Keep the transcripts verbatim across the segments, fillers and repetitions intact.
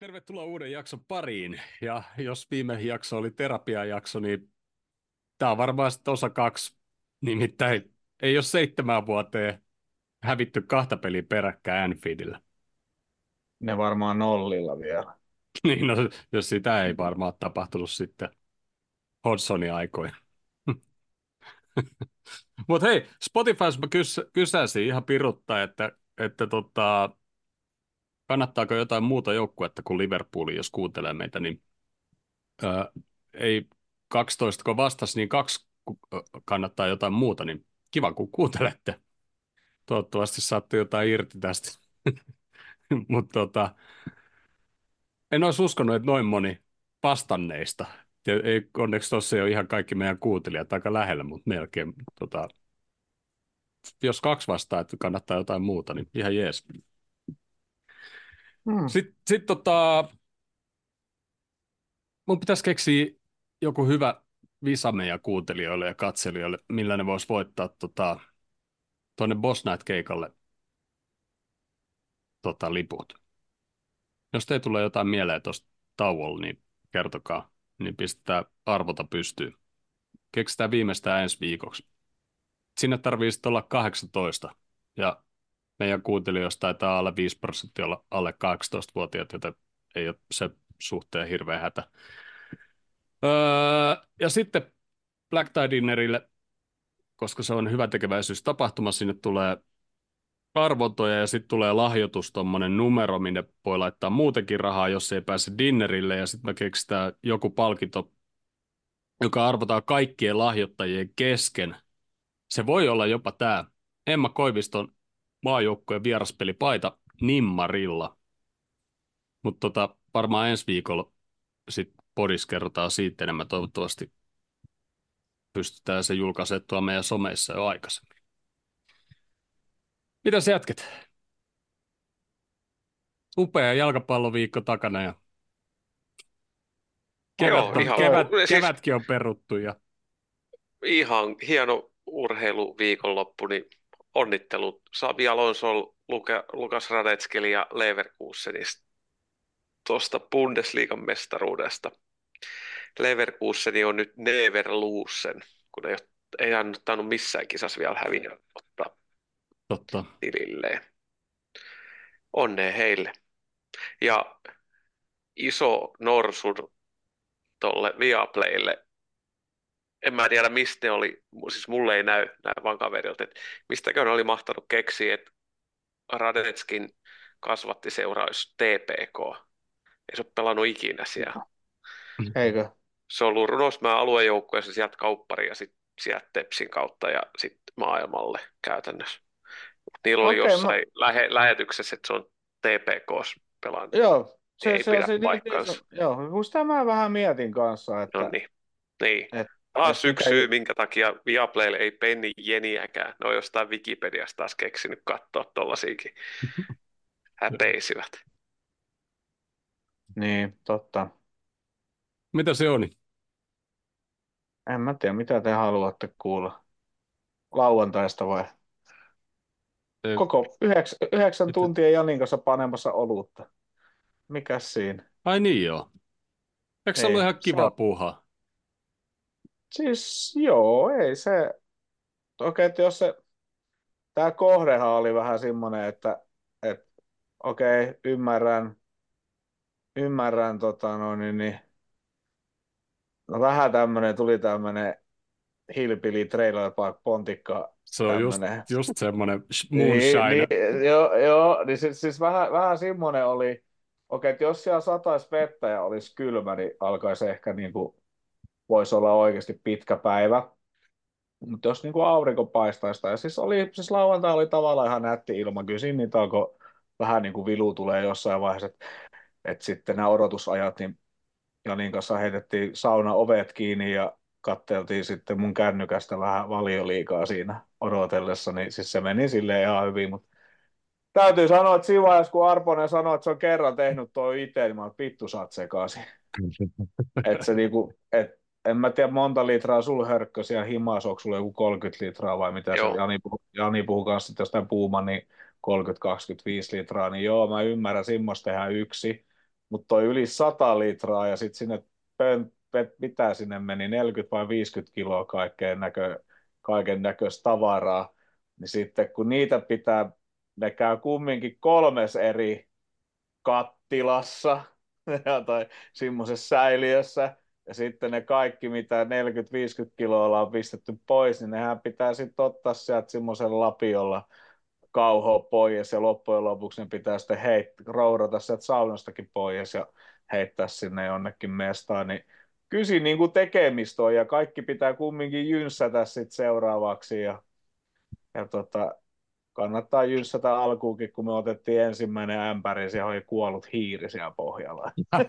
Tervetuloa uuden jakson pariin. Ja jos viime jakso oli terapiajakso, niin tämä on varmaan sitten osa kaksi. Nimittäin ei ole seitsemän vuoteen hävitty kahta peliä peräkkäin Anfieldillä. Ne varmaan nollilla vielä. Niin, no, jos sitä ei varmaan ole tapahtunut sitten Hodgsonin aikoina. Mutta hei, Spotifyssa mä kys, kysäsin ihan piruttaa, että, että tota, kannattaako jotain muuta joukkuetta kuin Liverpool, jos kuuntelee meitä, niin ää, ei kaksitoista kun vastasi, niin kaksi kun kannattaa jotain muuta, niin kiva kun kuuntelette. Toivottavasti saatte jotain irti tästä. Mutta tota, en olisi uskonut, että noin moni vastanneista. Ja ei, onneksi tuossa ei ole ihan kaikki meidän kuuntelijat aika lähellä, mutta melkein. Tota, jos kaksi vastaa, että kannattaa jotain muuta, niin ihan jees. Hmm. Sitten sit, tota, mun pitäisi keksiä joku hyvä visa meidän kuuntelijoille ja katselijoille, millä ne vois voittaa tota, tuonne Boss Night-keikalle tota, liput. Jos teille tulee jotain mieleen tuosta tauolla, niin kertokaa, niin pistetään arvota pystyyn. Keksitään viimeistään ensi viikoksi. Sinne tarvii sitten olla kahdeksantoista, ja meidän kuuntelijoista taitaa alle viisi prosenttia olla alle kahdeksantoista-vuotiaat, joten ei ole se suhteen hirveä hätä. Öö, ja sitten Black Tie Dinnerille, koska se on hyvä tekeväisyystapahtuma, sinne tulee arvontoja ja sitten tulee lahjoitus, tuommoinen numero, minne voi laittaa muutenkin rahaa, jos ei pääse dinnerille, ja sitten me keksitään joku palkinto, joka arvotaan kaikkien lahjoittajien kesken. Se voi olla jopa tämä Emma Koiviston maajoukkueen vieraspelipaita Nimmarilla, mutta tota, varmaan ensi viikolla sitten podissa kerrotaan siitä enemmän, toivottavasti pystytään se julkaisettua meidän someissa jo aikaisemmin. Mitäs jätket? Upea jalkapalloviikko takana ja Onhan kevät Joo, on, nyt ihan, kevät, toi. u- siis kevätkin on peruttu ja ihan hieno urheiluviikonloppu, niin onnittelut Sabi Alonso, Luka, Lukas Radetskeli ja Leverkusenista tuosta Bundesliigan mestaruudesta. Leverkuseni on nyt Neverlusen, kun ei, ole- ei annettanut missään kisassa vielä häviä ottaa totta. tililleen. Onnea heille. Ja iso norsun tolle Viaplaylle. En mä tiedä, mistä ne oli, siis mulle ei näy, näy vaan kaverilta, että mistäkö ne oli mahtanut keksiä, että Radetskin kasvattiseura olisi T P K. Ei se ole pelannut ikinä siellä. Eikö? Se on ollut Runosmäen aluejoukkueessa sieltä kauppari ja sitten sieltä Tepsin kautta ja sitten maailmalle käytännössä. Niillä oli Okei, mä... jossain lähe, lähetyksessä, että se on T P K pelannut. Joo, Niin se, ei se on pidä se niin, niin paikkaansa. joo, kun sitä mä vähän mietin kanssa, No että niin. Niin. et, et Taas mikä... yksi syy, minkä takia Viaplaylle ei penni jeniäkään. Ne on jostain Wikipediasta taas keksinyt katsoa tollasiakin. Häpeisivät. Niin, totta. Mitä se on? En mä tiedä, mitä te haluatte kuulla. Lauantaista vai? Ö, Koko yhdeksän, yhdeksän että- tuntia Janin kanssa panemassa olutta. Mikäs siinä? Ai niin joo. Eikö se ollut Ei, ihan se kiva on... puuhaa? Siis joo, ei se... Okei, että jos se... Tämä kohdehan oli vähän semmoinen, että, että okei, ymmärrän, ymmärrän tota no, niin, niin, no vähän tämmöinen, tuli tämmöinen Hillbilly Trailer Park Pontikka Se on just, tämmöinen. just semmoinen sh- Niin, moonshine. niin, joo, joo, niin siis, siis vähän, vähän semmoinen oli, okei, että jos siellä sataisi vettä ja olisi kylmä, niin alkaisi ehkä niin kuin, voisi olla oikeasti pitkä päivä. Mutta jos niin kuin aurinko paistaisi, ja siis, oli, siis lauantai oli tavallaan ihan nätti ilma, kyllä siinä niitä alkoi vähän niin kuin vilu tulee jossain vaiheessa, että et sitten nämä odotusajat, niin Janin kanssa heitettiin sauna ovet kiinni ja katteltiin sitten mun kännykästä vähän valioliigaa siinä odotellessa, niin siis se meni silleen ihan hyvin, mutta täytyy sanoa, että siinä vaiheessa, kun Arponen sanoi, että se on kerran tehnyt tuo itse, niin mä oon, vittu sä oot sekaisin. Että se niinku, et, en mä tiedä monta litraa sul hörkkösi ja himas, onko sulla joku kolmekymmentä litraa vai mitä se, Joo. Jani puhuu, Jani puhuu kanssa sitten jostain puuman, niin kolmekymmentä kaksikymmentäviisi litraa, niin joo, mä ymmärrän, semmoista tehdään yksi, mutta toi yli sata litraa ja sitten sinne pön, pet, mitä sinne meni, neljäkymmentä vai viisikymmentä kiloa kaikkeen näkö, kaiken näköistä tavaraa, niin sitten kun niitä pitää, ne käy kumminkin kolmes eri kattilassa tai semmoisessa säiliössä, ja sitten ne kaikki, mitä neljäkymmentä viisikymmentä kiloa on pistetty pois, niin nehän pitää sitten ottaa sieltä semmoisella lapiolla kauhoa pois, ja loppujen lopuksi ne pitää sitten heit- rourata sieltä saunastakin pois ja heittää sinne jonnekin mestaan, niin kyllä siinä niin kuin tekemistä on, ja kaikki pitää kumminkin jynssätä sitten seuraavaksi, ja, ja tota, kannattaa jyssätä alkuunkin, kun me otettiin ensimmäinen ämpäri, siellä oli kuollut hiiri siellä pohjalla.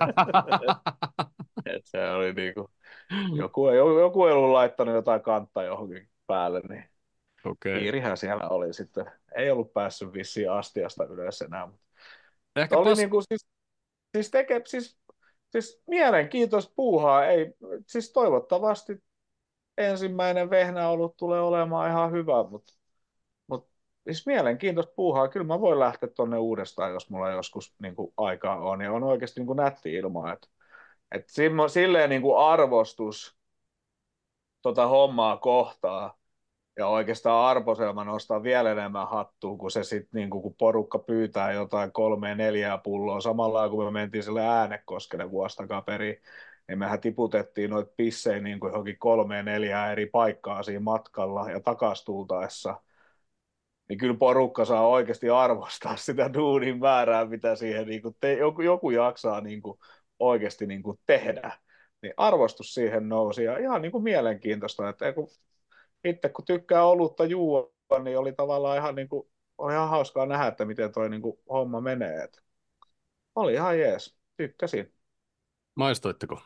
Et se oli niinku, joku, joku ei ollut laittanut jotain kantta johonkin päälle, niin Okei. Okay. hiirihän siellä oli sitten. Ei ollut päässyt vissiin astiasta ylös enää. Mutta Ehkä oli pas... niinku, siis, siis, teke, siis, siis mielenkiintoista puuhaa. Ei, siis toivottavasti ensimmäinen vehnäolut tulee olemaan ihan hyvä, mutta Mutta siis mielenkiintoista puuhaa. Kyllä mä voin lähteä tonne uudestaan, jos mulla joskus niin kuin, aikaa on. Ja on oikeasti niin kuin, nätti ilma. Että et simmo- silleen niin kuin, arvostus tota hommaa kohtaa. Ja oikeastaan Arposelma nostaa vielä enemmän hattua, kun se sitten, niin kuin, kun porukka pyytää jotain kolmea, neljää pulloa. Samalla lailla, kun me mentiin sille Äänekoskelle vuosi takaperin, niin mehän tiputettiin noita pissejä niin kuin johonkin kolmeen, neljään eri paikkaa siinä matkalla ja takas tultaessa niin kyllä porukka saa oikeasti arvostaa sitä duunin määrää, mitä siihen niin kuin te, joku, joku jaksaa niin kuin oikeasti niin kuin tehdä. Niin arvostus siihen nousi ja ihan niin kuin mielenkiintoista, että kun, itse kun tykkää olutta juua, niin oli tavallaan ihan, niin kuin, oli ihan hauskaa nähdä, että miten toi niin kuin homma menee. Et oli ihan jees, tykkäsin. Maistoitteko?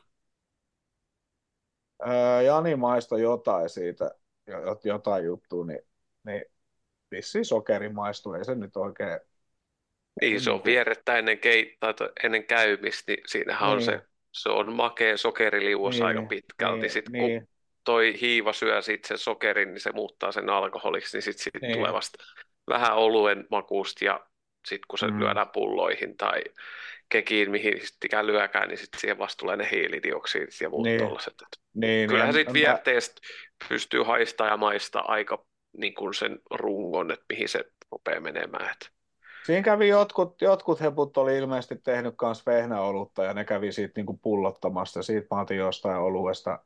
Ää, Jani maistoi jotain siitä, jo- jotain juttua, niin, niin vissiin sokeri maistui, ei se nyt oikein, ei se Niin, se niin on kuin, vierettä ennen, keit- tai to- ennen käymistä, niin siinähän on se, niin, se on makea sokeriliuos aika niin, pitkälti. niin, Sitten kun niin, toi hiiva syö sit sen sokerin, niin se muuttaa sen alkoholiksi, niin sitten siitä tulee niin, vasta vähän oluen makuusta ja sitten kun se mm, lyödään pulloihin tai kekiin, mihin sitten lyökään, niin sitten siihen vasta tulee ne hiilidioksidit ja muut niin, tollaset. niin, niin Kyllähän en, siitä en mä, vierteestä pystyy haistaa ja maistaa aika niin kuin sen rungon, että mihin se rupeaa menemään. Et siinä kävi jotkut, jotkut heput oli ilmeisesti tehnyt myös vehnäolutta ja ne kävi siitä niinku pullottamasta ja siitä mä otin jostain oluesta,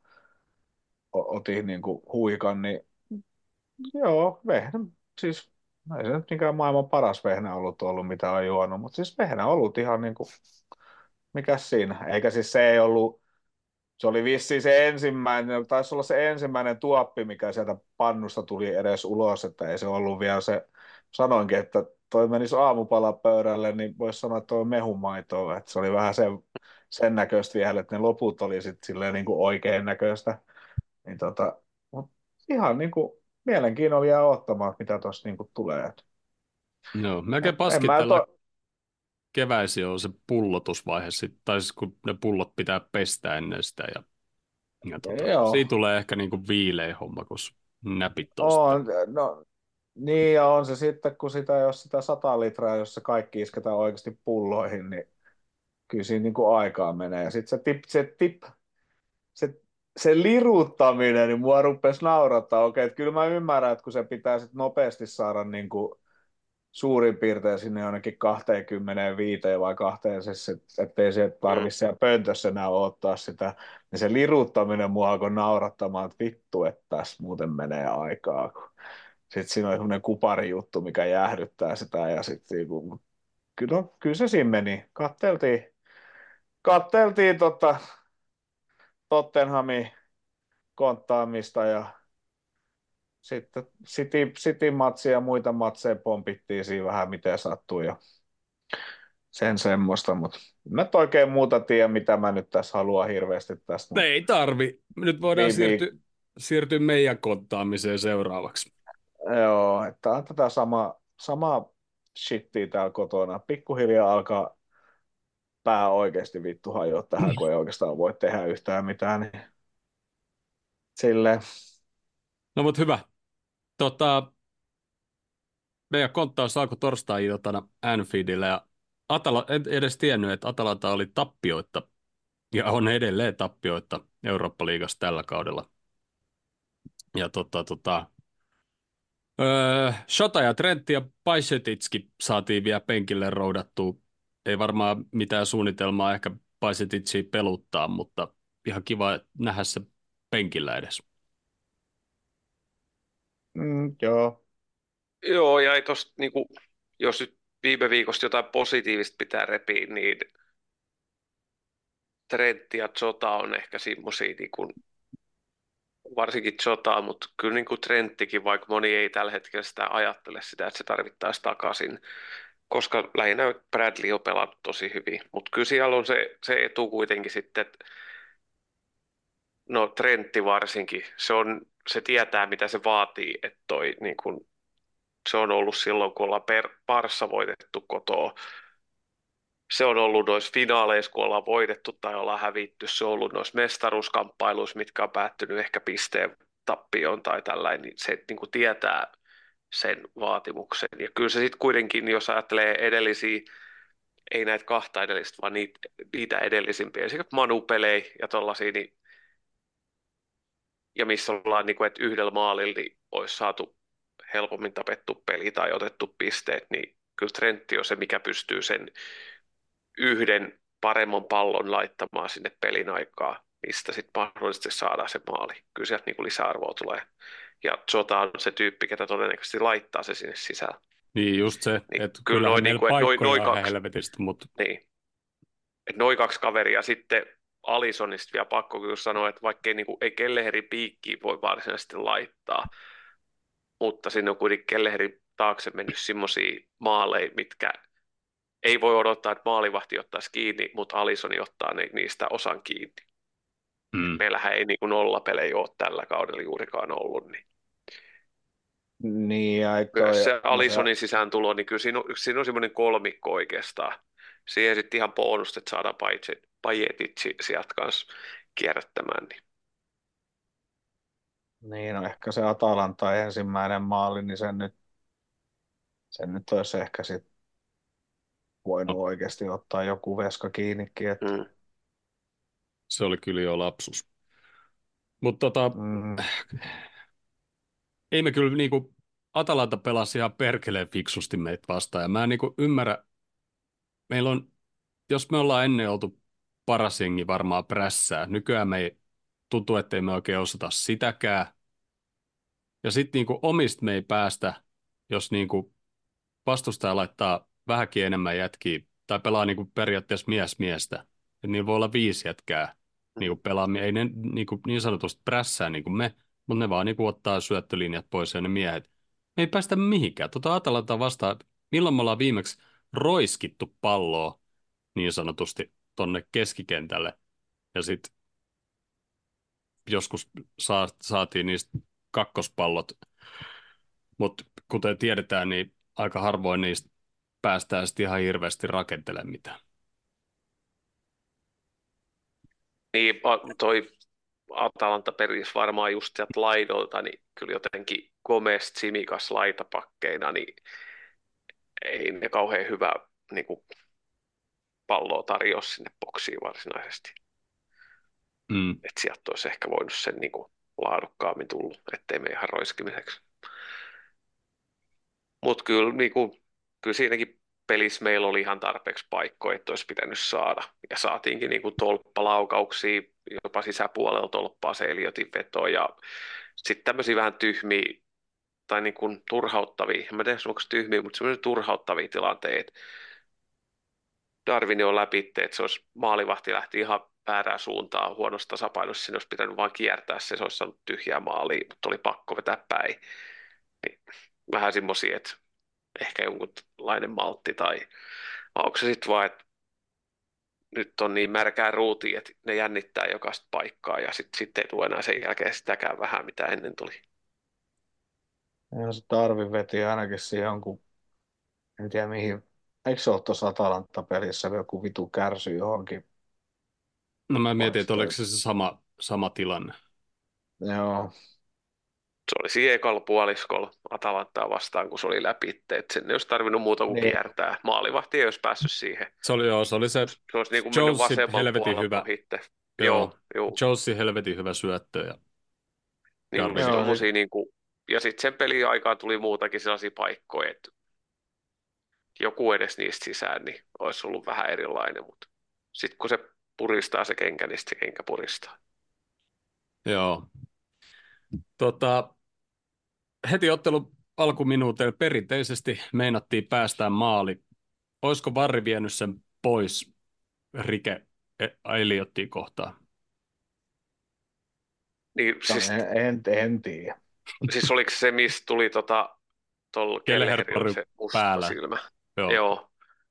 o- otin niinku huikan, niin joo, vehnä, siis ei se nyt mikään maailman paras vehnäolut ollut, mitä on juonut, mutta siis vehnäolut ihan niinku, mikäs siinä, eikä siis se ei ollut. Se oli vissiin se ensimmäinen, taisi olla se ensimmäinen tuoppi, mikä sieltä pannusta tuli edes ulos, että ei se ollut vielä se, sanoinkin, että toi menisi aamupalapöydälle, niin voisi sanoa, että toi on mehumaitoa, että se oli vähän sen, sen näköistä vielä, että ne loput oli sitten silleen niin kuin oikein näköistä, niin tota, mut ihan niin kuin mielenkiinnolla jää odottamaan, että mitä tuossa niin kuin tulee. Et, Joo, melkein et, en mä paskitella to, keväisin on se pullotusvaihe, sit, tai siis kun ne pullot pitää pestä ennen sitä, ja, ja tota, joo, siitä tulee ehkä niinku viileä homma, kun näpit on sitten. on, no, niin ja on se sitten, kun sitä, jos sitä sata litraa, jos se kaikki isketään oikeasti pulloihin, niin kyllä siinä niin kuin aikaa menee. Ja sitten se tip, se tip, se, se liruttaminen, niin mua rupesi naurattaa. Okei, että kyllä mä ymmärrän, että kun se pitää sit nopeasti saada niin kuin suurin piirtein sinne jonnekin kaksikymmentäviisi vai kahteen, siis et, ettei se mm. tarvitse siellä pöntössä enää odottaa sitä, niin se liruttaminen mua alkoi naurattamaan, että vittu, että tässä muuten menee aikaa. Sitten siinä on semmoinen kuparijuttu, mikä jäähdyttää sitä ja sitten niinku, kyllä, no, kyllä se siinä meni. Katteltiin, katteltiin tota, Tottenhamin konttaamista ja sitten City, City-matsia ja muita matseja pompittiin siinä vähän miten sattui ja sen semmoista, mutta mä et oikein muuta tiedä, mitä mä nyt tässä haluan hirveästi tästä. Ei tarvi. Nyt voidaan Vi, vi, siirtyä, siirtyä meidän konttaamiseen seuraavaksi. joo, että on tätä sama, samaa shittiä täällä kotona. Pikkuhiljaa alkaa pää oikeasti vittu hajoa tähän, kun ei oikeastaan voi tehdä yhtään mitään. Niin silleen, No mut hyvä. Tota, meidän konttaus alkoi torstai-iltana Anfieldillä ja Atala, en edes tiennyt, että Atalanta oli tappioitta ja on edelleen tappioitta Eurooppa-liigassa tällä kaudella. Ja tota, tota, öö, Shota ja Trentti ja Bajsetitski saatiin vielä penkille roudattua. Ei varmaan mitään suunnitelmaa ehkä Bajsetitsia peluttaa, mutta ihan kiva nähdä se penkillä edes. Mm, joo. Joo, ja ei tosta, niinku, jos nyt viime viikosta jotain positiivista pitää repiä, niin Trentti ja Jota on ehkä semmosia, niinku, varsinkin Jotaa, mutta kyllä niinku Trenttikin, vaikka moni ei tällä hetkellä sitä ajattele sitä, että se tarvittaisiin takaisin, koska lähinnä Bradley on pelannut tosi hyvin, mutta kyllä siellä on se, se etu kuitenkin sitten, että no Trentti varsinkin, se on, se tietää mitä se vaatii, että toi niin kun, se on ollut silloin, kun ollaan per, parssa voitettu kotoa. Se on ollut noissa finaaleissa, kun ollaan voitettu tai ollaan hävitty. Se on ollut noissa mestaruuskamppailuissa, mitkä on päättynyt ehkä pisteen tappioon tai tällainen, niin se niin kuin tietää sen vaatimuksen. Ja kyllä se sitten kuitenkin, jos ajattelee edellisiä, ei näitä kahta edellistä, vaan niitä, niitä edellisimpiä, esimerkiksi Manu-pelejä ja tollaisia, niin, ja missä ollaan, niin kuin, että yhdellä maalilla niin olisi saatu helpommin tapettu peli tai otettu pisteet, niin kyllä Trentti on se, mikä pystyy sen yhden paremman pallon laittamaan sinne pelin aikaa, mistä sitten mahdollisesti saadaan se maali. Kyllä sieltä niin kuin lisäarvoa tulee. Ja Jota on se tyyppi, ketä todennäköisesti laittaa se sinne sisään. Niin just se, Niin että kyllä kyllähän noin, niin meillä kuin, että noin, paikkoja noin on ihan kaksi, helvetistä, mutta niin, että noin kaksi kaveria. Sitten Alisonista vielä pakko kyllä sanoa, että vaikka ei, niin kuin, ei Kelleherin piikkiin voi varsinaisesti laittaa, mutta sinne on kuitenkin Kelleherin taakse mennyt semmoisia maaleja, mitkä ei voi odottaa, että maalivahti ottaisi kiinni, mutta Alisoni ottaa ni- niistä osan kiinni. Et mm, meillähän ei niin kuin nollapelejä ole tällä kaudella juurikaan ollut. Niin. Niin, ja Myös toi, se no se, Alisonin sisääntulo, niin kyllä siinä on, siinä on semmoinen kolmikko oikeastaan. Siihen sitten ihan bonus, että saadaan Pajetit sieltä kanssa kierrättämään. Niin. niin, no ehkä se Atalanta ensimmäinen maali, niin sen nyt, sen nyt olisi ehkä sit voinut no, oikeasti ottaa joku veska kiinnikin, että Mm. se oli kyllä jo lapsus. Mutta tota, mm, ei me kyllä niinku, Atalanta pelasi ihan perkeleen fiksusti meitä vastaan. Ja mä en niinku ymmärrä, meillä on, jos me ollaan ennen oltu paras jengi varmaan prässää, nykyään me ei tuntuu, että ei me oikein osata sitäkään. Ja sitten niinku omista me ei päästä, jos niinku vastustaja laittaa vähänkin enemmän jätkiä, tai pelaa niinku periaatteessa mies miestä. Että niillä voi olla viisi jätkää niinku pelaa, ei ne niinku niin sanotusti prässää niinku me, mutta ne vaan niinku ottaa syöttölinjat pois ja ne miehet. Me ei päästä mihinkään. Tota Atalanta vastaan, milloin me ollaan viimeksi roiskittu palloa niin sanotusti tonne keskikentälle, ja sitten joskus saa, saatiin niistä kakkospallot, mutta kuten tiedetään, niin aika harvoin niistä päästään sitten ihan hirveästi rakentelemaan mitään. Niin, a- toi Atalanta perisi varmaan just sieltä laidolta, niin kyllä jotenkin Gomez, Tsimikas laitapakkeina, niin ei ne kauhean hyvä niin kuin, palloa tarjoa sinne boksiin varsinaisesti. Mm. Että sieltä olisi ehkä voinut sen niin kuin, laadukkaammin tullut, ettei me ihan roiskimiseksi. Mutta kyllä, niin kuin, kyllä siinäkin pelissä meillä oli ihan tarpeeksi paikkoja, että olisi pitänyt saada. Ja saatiinkin niin kuin tolppalaukauksia, jopa sisäpuolella tolppaa se Eliotin veto. Ja sitten tämmöisiä vähän tyhmiä tai niin kuin turhauttavia, en mä tiedä onko se tyhmiä, mutta semmoisia turhauttavia tilanteita. Darwin on läpi, että se olisi maalivahti lähti ihan väärään suuntaan huonossa tasapainossa, sinne olisi pitänyt vain kiertää se, se olisi saanut tyhjää maalia, mutta oli pakko vetää päin. Niin, vähän semmoisia, että ehkä jonkunlainen maltti tai vai onko se sitten vaan, että nyt on niin märkää ruutia, että ne jännittää jokaista paikkaa ja sitten sit ei tule enää sen jälkeen sitäkään vähän, mitä ennen tuli. ja se Darwin veti ainakin siihen jonkun, en tiedä mihin, eikö se ole tuossa Atalanta-pelissä joku vitu kärsy johonkin, No mä vai mietin, että oliko sitä, se se sama, sama tilanne. joo, Se oli siinä ekalla puoliskolla Atalantaa vastaan, kun se oli läpi. Että sen ei olisi tarvinnut muuta kuin Niin. kiertää. Maalivahti ei olisi päässyt siihen. Se oli, joo, se oli se Se olisi niin kuin mennyt Jonesin vasemmalla helvetin puolella hyvä, ohitte. joo, Joo, joo. Jonesin helvetin hyvä syöttö ja Niin just Jarvinen. Joo, tommosia niin kuin, ja sitten sen pelin aikaan tuli muutakin sellaisia paikkoja, että joku edes niistä sisään, niin olisi ollut vähän erilainen, mutta sitten kun se puristaa se kenkä, niin sit se kenkä puristaa. Joo. Tota, heti ottelun alkuminuuteilla perinteisesti meinattiin päästään maali. Olisiko Varri vienyt sen pois Rike Eliottiin kohtaan? Niin No, siis, en, en, en tiedä. siis oliko se, missä tuli tota, tuolla Kelleherillä Kelleher se musta päällä. silmä? Joo. Joo.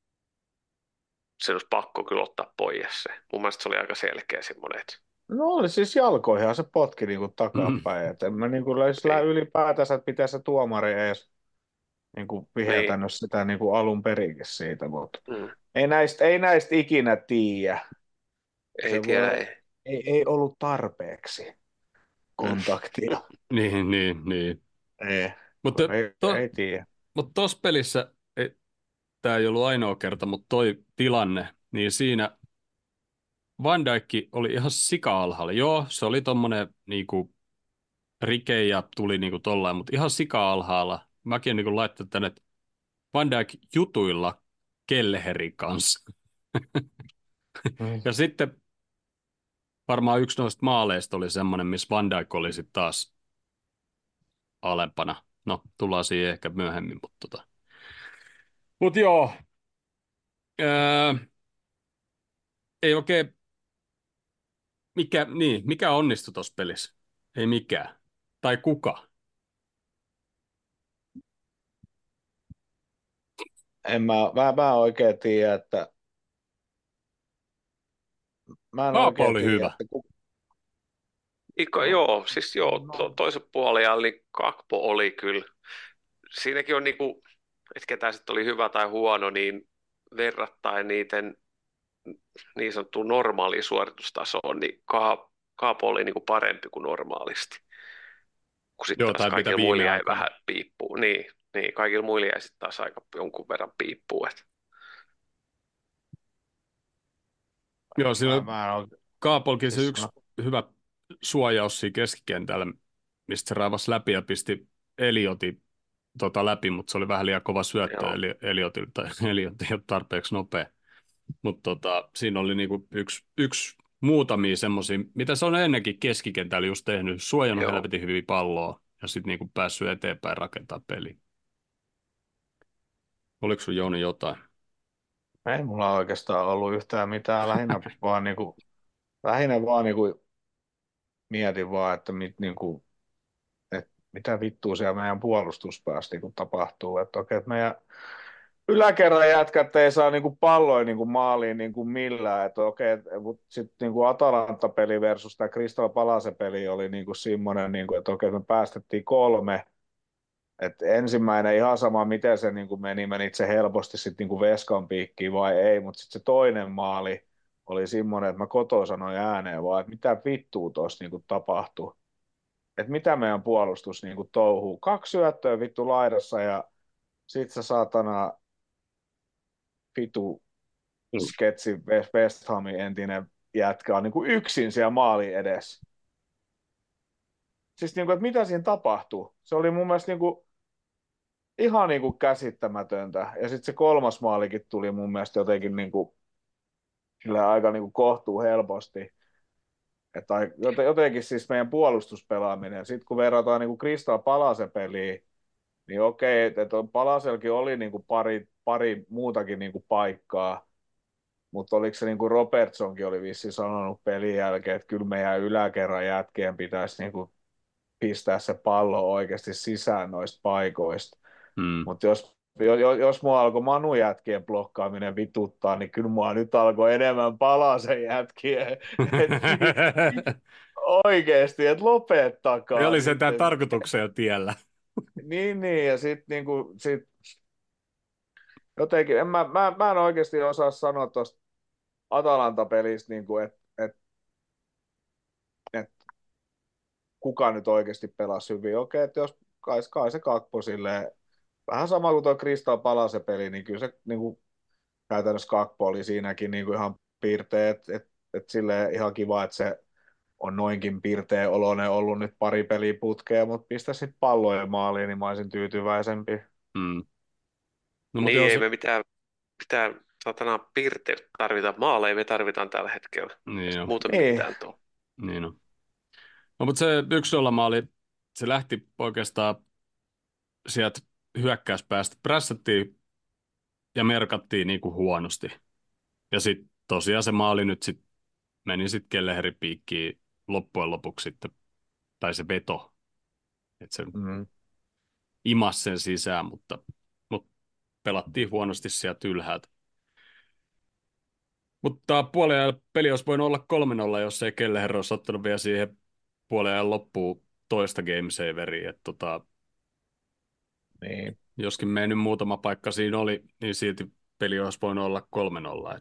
Se olisi pakko kyllä ottaa pois se. Mun mielestä se oli aika selkeä semmoinen, että No oli siis jalkoihin se potki niinku Mm. takapäin. Et en mä niinku löisi niin, ylipäätänsä, että miten se tuomari edes niinku niin, viheltänyt sitä niinku alun perinkin siitä, mutta mm, ei näistä, ei näistä ikinä tiedä. ei Se voi tiedä, olla, ei. ei, ei ollut tarpeeksi Mm. kontaktia. Niin, niin, niin. Ei, Mutta ei, to, ei tiedä. mut tuossa pelissä, tämä ei ollut ainoa kerta, mutta toi tilanne, niin siinä Van Dijk oli ihan sika-alhaalla. Joo, se oli tommonen niinku rike ja tuli niinku tollain, mutta ihan sika-alhaalla. Mäkin olen niinku laittanut tänne, että Van Dijk jutuilla Kelleherin kanssa. Mm. Ja sitten varmaan yksi noista maaleista oli semmoinen, missä Van Dijk oli sitten taas alempana. No, tullaan siihen ehkä myöhemmin, mutta tota. Mut joo, ää, ei oikein, mikä, niin, mikä onnistui tuossa pelissä? Ei mikään. Tai kuka? En mä, mä, mä oikein tiedä, että mä en Kaapo oikein oli tiedä, hyvä. että ku, Ika, no, joo, siis joo, to, no, toisen puolella niin Kakpo oli kyllä. Siinäkin on niinku, että ketä sitten oli hyvä tai huono, niin verrattain niiden niin sanottuun normaaliin suoritustasoon, niin Ka- Kaapo oli niinku parempi kuin normaalisti. Kun sitten Joo, taas tai mitä kaikilla viime muilla jäi aikoina. vähän piippuun. Niin, niin kaikilla muilla jäi sitten taas aika jonkun verran piippuun. Et, Joo, siinä mä, oli mä en oikein, Kaapolkin se siis, yksi no, hyvä suojaus siinä keskikentällä, mistä se raivasi läpi ja pisti Eliotin tota läpi, mutta se oli vähän liian kova syöttö joo, Eli, Eliotilta, tai Eliot ei ole tarpeeksi nopea. Mutta tota, siinä oli niinku yksi, yksi muutamia semmoisia, mitä se on ennenkin keskikentällä just tehnyt, suojannut joo. helvetin hyvin palloa ja sitten niinku päässyt eteenpäin rakentaa peliä. Oliko sun Jouni jotain? ei mulla oikeastaan ollut yhtään mitään, lähinnä vaan niinku, lähinnä vaan niinku mietin vaan, että mit, niinku, et mitä vittua siellä meidän puolustuspäässä niinku tapahtuu, että okei, että meidän yläkerran jätkät ei saa niinku palloja niinku maaliin niinku millään, että okei, mutta sitten niinku Atalanta-peli versus tämä Crystal Palace-peli oli niinku semmoinen, niinku, että okei, me päästettiin kolme. Et ensimmäinen ihan sama, miten se niin kuin meni, menit se helposti sitten niin veskan piikkiin vai ei, mutta sitten se toinen maali oli semmoinen, että mä kotoa sanoin ääneen vaan, että mitä vittua tuossa niin tapahtuu. Että mitä meidän puolustus niin kuin touhuu. Kaksi syöttöä vittu laidassa ja sit se saatana vitu sketsi West West Hamin entinen jätkä on niin kuin yksin siellä maali edessä. Siis niin kuin, että mitä siinä tapahtuu? Se oli mun mielestä niin kuin ihan niin kuin käsittämätöntä. Ja sitten se kolmas maalikin tuli mun mielestä jotenkin niin kuin, sillä aika niin kuin kohtuu helposti. Että ai- joten- jotenkin siis meidän puolustuspelaaminen. Sitten kun verrataan niin kuin Crystal Palace peliin, niin okei, että että Palaselkin oli niin kuin pari, pari muutakin niin kuin paikkaa. Mutta oliko se niin kuin Robertsonkin oli vissiin sanonut pelin jälkeen, että kyllä meidän yläkerran jätkien pitäisi niin kuin pistää se pallo oikeasti sisään noista paikoista. Hmm. Mutta jos, jos, jos mua alkoi Manu jätkien blokkaaminen vituttaa, niin kyllä mua nyt alkoi enemmän palaa sen jätkien. Et oikeesti, että Se lopettakaa oli nyt. sentään Et, tarkoituksen tiellä. niin, niin, ja sitten niinku, sit jotenkin, en mä, mä, mä en oikeasti osaa sanoa tuosta Atalanta-pelistä, niinku, että et, et, kuka nyt oikeasti pelasi hyvin. Okei, että jos kai, kai se Kakpo silleen, vähän sama kuin tuo Crystal Palace peli, niin kyllä se niin kuin, käytännössä Kakpo oli siinäkin niin kuin ihan piirteet, että et, et silleen ihan kiva, että se on noinkin pirteä oloinen ollut nyt pari peliä putkea, mutta pistä sitten palloja maaliin, niin mä olisin tyytyväisempi. Mm. No, mutta Niin, jos, ei me mitään, mitään satana pirteitä tarvita. Maaleja me tarvitaan tällä hetkellä. niin on, Muuta Niin, mitään tuolla. niin on. No, mutta se yksi nolla maali, se lähti oikeastaan sieltä hyökkäyspäästä. Prässättiin ja merkattiin niin kuin huonosti. Ja sitten tosiaan se maali nyt sit meni sitten Kelleherin piikkiin loppujen lopuksi sitten, tai se veto, että se mm. imas sen sisään, mutta, mutta pelattiin huonosti sieltä ylhäältä. Mutta puoliajan peli olisi voinut olla kolme nolla, jos ei Kelleher olisi ottanut vielä siihen puoliajan loppuun toista gamesaveria. Että tota, niin. joskin mennyt muutama paikka siinä oli, niin silti peli olisi voinut olla kolme nolla.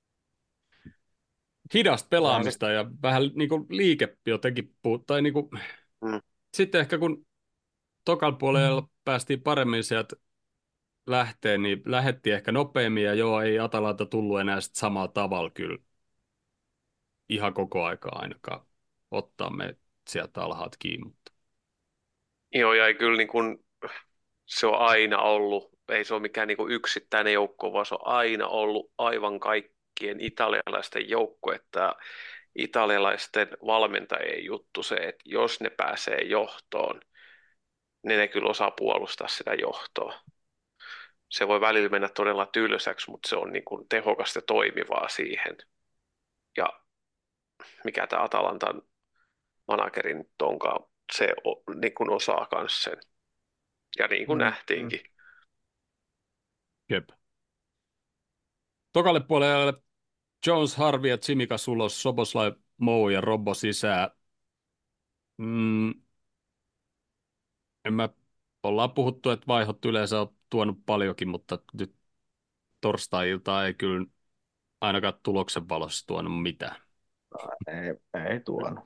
Hidasta Vähän se, pelaamista ja vähän niin kuin liike jotenkin puu, tai niin kuin, Mm. sitten ehkä kun tokalla puolella päästiin paremmin sieltä lähteen, niin lähettiin ehkä nopeammin ja joo, ei Atalanta tullut enää sit samalla tavalla kyllä ihan koko aikaa ainakaan ottaa me sieltä alhaat kiinni. Mutta Joo, ja ei kyllä niin kuin, se on aina ollut, ei se ole mikään niin kuin yksittäinen joukko, vaan se on aina ollut aivan kaikkien italialaisten joukko, että italialaisten valmentajien juttu se, että jos ne pääsee johtoon, niin ne kyllä osaa puolustaa sitä johtoa. Se voi välillä mennä todella tylsäksi, mutta se on niin kuin tehokasta ja toimivaa siihen. Ja mikä tämä Atalantan manageri nyt onkaan, se o, niin kuin osaa myös sen. Ja niin kuin mm, mm. nähtiinkin. jep. Tokalle puolelle Jones, Harvey ja Tsimikas ulos, Soboslai, Mou ja Robbo sisään. Mm, en mä, ollaan puhuttu, että vaihot yleensä on tuonut paljonkin, mutta nyt torstai-iltaa ei kyllä ainakaan tuloksen valossa tuonut mitään. Ei, ei tuonut.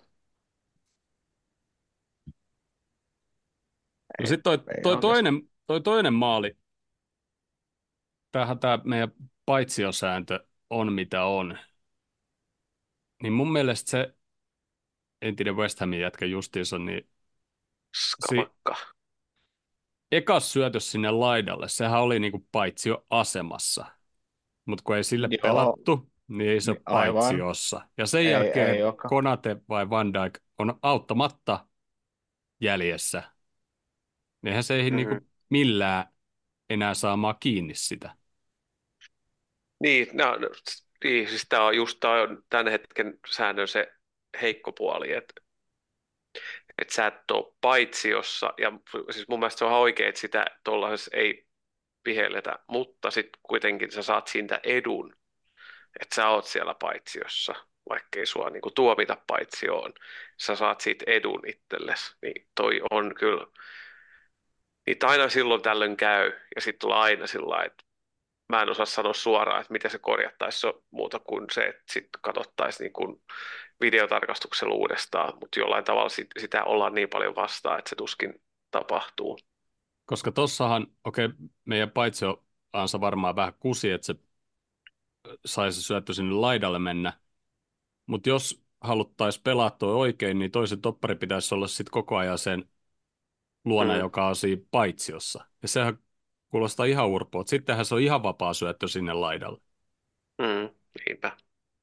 No Ei, sitten toi, ei toi, oikeastaan. toinen, toi toinen maali, tämähän tämä meidän paitsiosääntö on mitä on, niin mun mielestä se entinen West Hamin jätkä justiinsa, niin si, Skamakka. ekas syötös sinne laidalle, sehän oli niinku paitsio asemassa, mutta kun ei sille Joo, pelattu, niin ei se ole niin aivan. paitsiossa. Ja sen Ei, ei jälkeen olekaan. Konate vai Van Dijk on auttamatta jäljessä. Eihän se ei Mm. niinku millään enää saamaan kiinni sitä. Niin, no, no, niin, siis tämä on just tää on tämän hetken säännön se heikko puoli, että et sä et ole paitsiossa, ja siis mun mielestä se on ihan oikein, että sitä tuollaisessa ei vihelletä, mutta sitten kuitenkin sä saat siitä edun, että sä oot siellä paitsiossa, vaikkei sua niinku tuomita paitsioon, sä saat siitä edun itsellesi, niin toi on kyllä, niitä aina silloin tällöin käy, ja sitten tulee aina sillä lailla, että mä en osaa sanoa suoraan, että miten se korjattaisiin muuta kuin se, että sitten katsottaisiin niin kuin videotarkastuksella uudestaan, mutta jollain tavalla sit, sitä ollaan niin paljon vastaan, että se tuskin tapahtuu. Koska tossahan, okei, okay, meidän paitsio ansa varmaan vähän kusi, että se saisi syöttö sinne laidalle mennä. Mutta jos haluttaisiin pelaa toi oikein, niin toisen toppari pitäisi olla sitten koko ajan sen luona, Mm, joka on siinä paitsiossa. Ja sehän kuulostaa ihan urpoa. Sittenhän se on ihan vapaa syöttö sinne laidalle. mm, niinpä.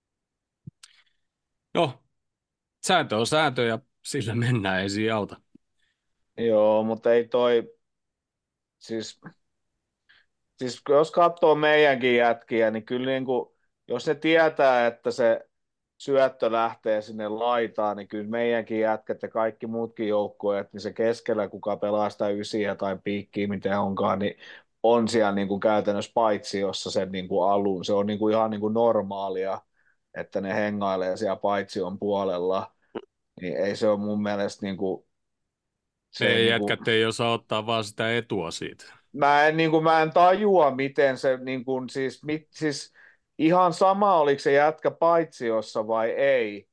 No, sääntö on sääntö ja sillä mennään, ei siinä auta. Joo, mutta ei toi, siis, siis jos katsoo meidänkin jätkiä, niin kyllä niin kuin, jos ne tietää, että se syöttö lähtee sinne laitaan, niin kyllä meidänkin jätkät ja kaikki muutkin joukkueet, niin se keskellä, kuka pelaa sitä ysiä tai piikkiä, mitä onkaan, niin on siellä niin kuin käytännössä paitsiossa sen niin kuin alun. Se on niin kuin ihan niin kuin normaalia, että ne hengailee siellä paitsion puolella. Niin ei se ole mun mielestä niin kuin, se ei Meidän niin kuin, jätkät ei osaa ottaa vaan sitä etua siitä. mä en, niin kuin, mä en tajua, miten se, niin kuin, siis, mit, siis ihan sama, oliko se jätkä paitsiossa vai ei,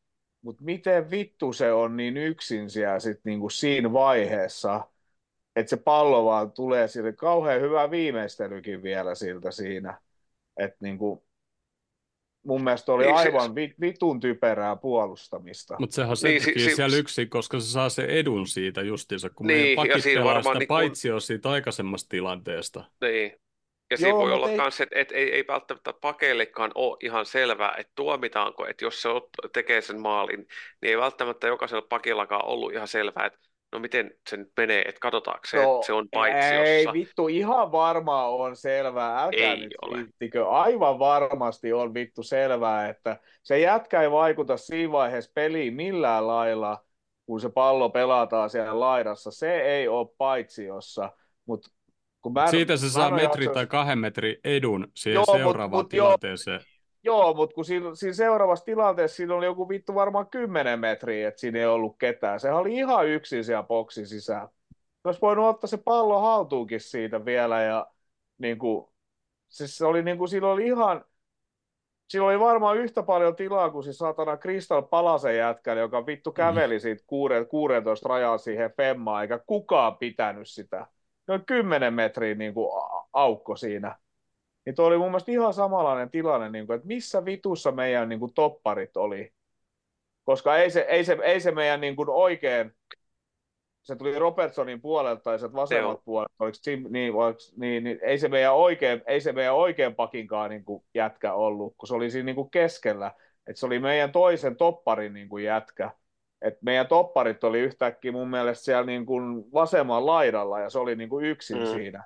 mutta miten vittu se on niin yksin siellä sit niinku siinä vaiheessa, että se pallo vaan tulee sille. Kauhean hyvä viimeistelykin vielä siltä siinä. Että niinku, mun mielestä oli Niin, si, aivan vi, vitun typerää puolustamista. Mutta sehän se niin, si, teki si, siellä si, yksin, koska se saa sen edun siitä justiinsa, kun meidän niin, ja pakit siinä pelaa varmaan sitä niin kuin, paitsi siitä aikaisemmasta tilanteesta. niin. Ja siinä Joo, voi mutta olla ei, myös, että et, ei, ei välttämättä pakeillekaan ole ihan selvää, että tuomitaanko, että jos se ot- tekee sen maalin, niin ei välttämättä jokaisella pakillakaan ollut ihan selvää, että no miten se nyt menee, että katsotaanko se, että se no on ei paitsiossa. vittu, ihan varmaa on selvää, älkää Ei nyt ole. viittikö, aivan varmasti on vittu selvää, että se jätkä ei vaikuta siinä vaiheessa peliin millään lailla, kun se pallo pelataan siellä laidassa, se ei ole paitsiossa, mutta kun mä en, Siitä se mä saa en ole metri tai jaksanut, kahden metrin edun siihen joo, mutta seuraavaan mut, joo, tilanteeseen. joo, mutta kun siinä, siinä seuraavassa tilanteessa siinä oli joku vittu varmaan kymmenen metriä, että siinä ei ollut ketään, sehän oli ihan yksin siellä boksin sisällä. Olisi voinut ottaa se pallo haltuunkin siitä vielä ja niin kuin, siis se oli niin kuin, siinä oli ihan, siinä oli varmaan yhtä paljon tilaa kuin se satana Crystal Palasen jätkällä, joka vittu Mm. käveli siitä kuusitoista rajaa siihen femmaan, eikä kukaan pitänyt sitä. Se on kymmenen metriä niin kuin aukko siinä. Niin tuo oli mun mielestä ihan samanlainen tilanne, niin kuin, että missä vitussa meidän niin kuin, topparit oli. Koska ei se, ei se, ei se meidän niin kuin, oikein, se tuli Robertsonin puolelta tai sieltä Joo. vasemmalta puolelta, oliko Jim, niin, oliko, niin, niin, ei se meidän oikein, ei se meidän oikein pakinkaan niin kuin, jätkä ollut, kun se oli siinä niin kuin, keskellä. Et se oli meidän toisen topparin niin kuin, jätkä. Et meidän topparit oli yhtäkkiä mun mielestä siellä niin kuin, vasemmalla laidalla ja se oli niin kuin, yksin Mm. siinä.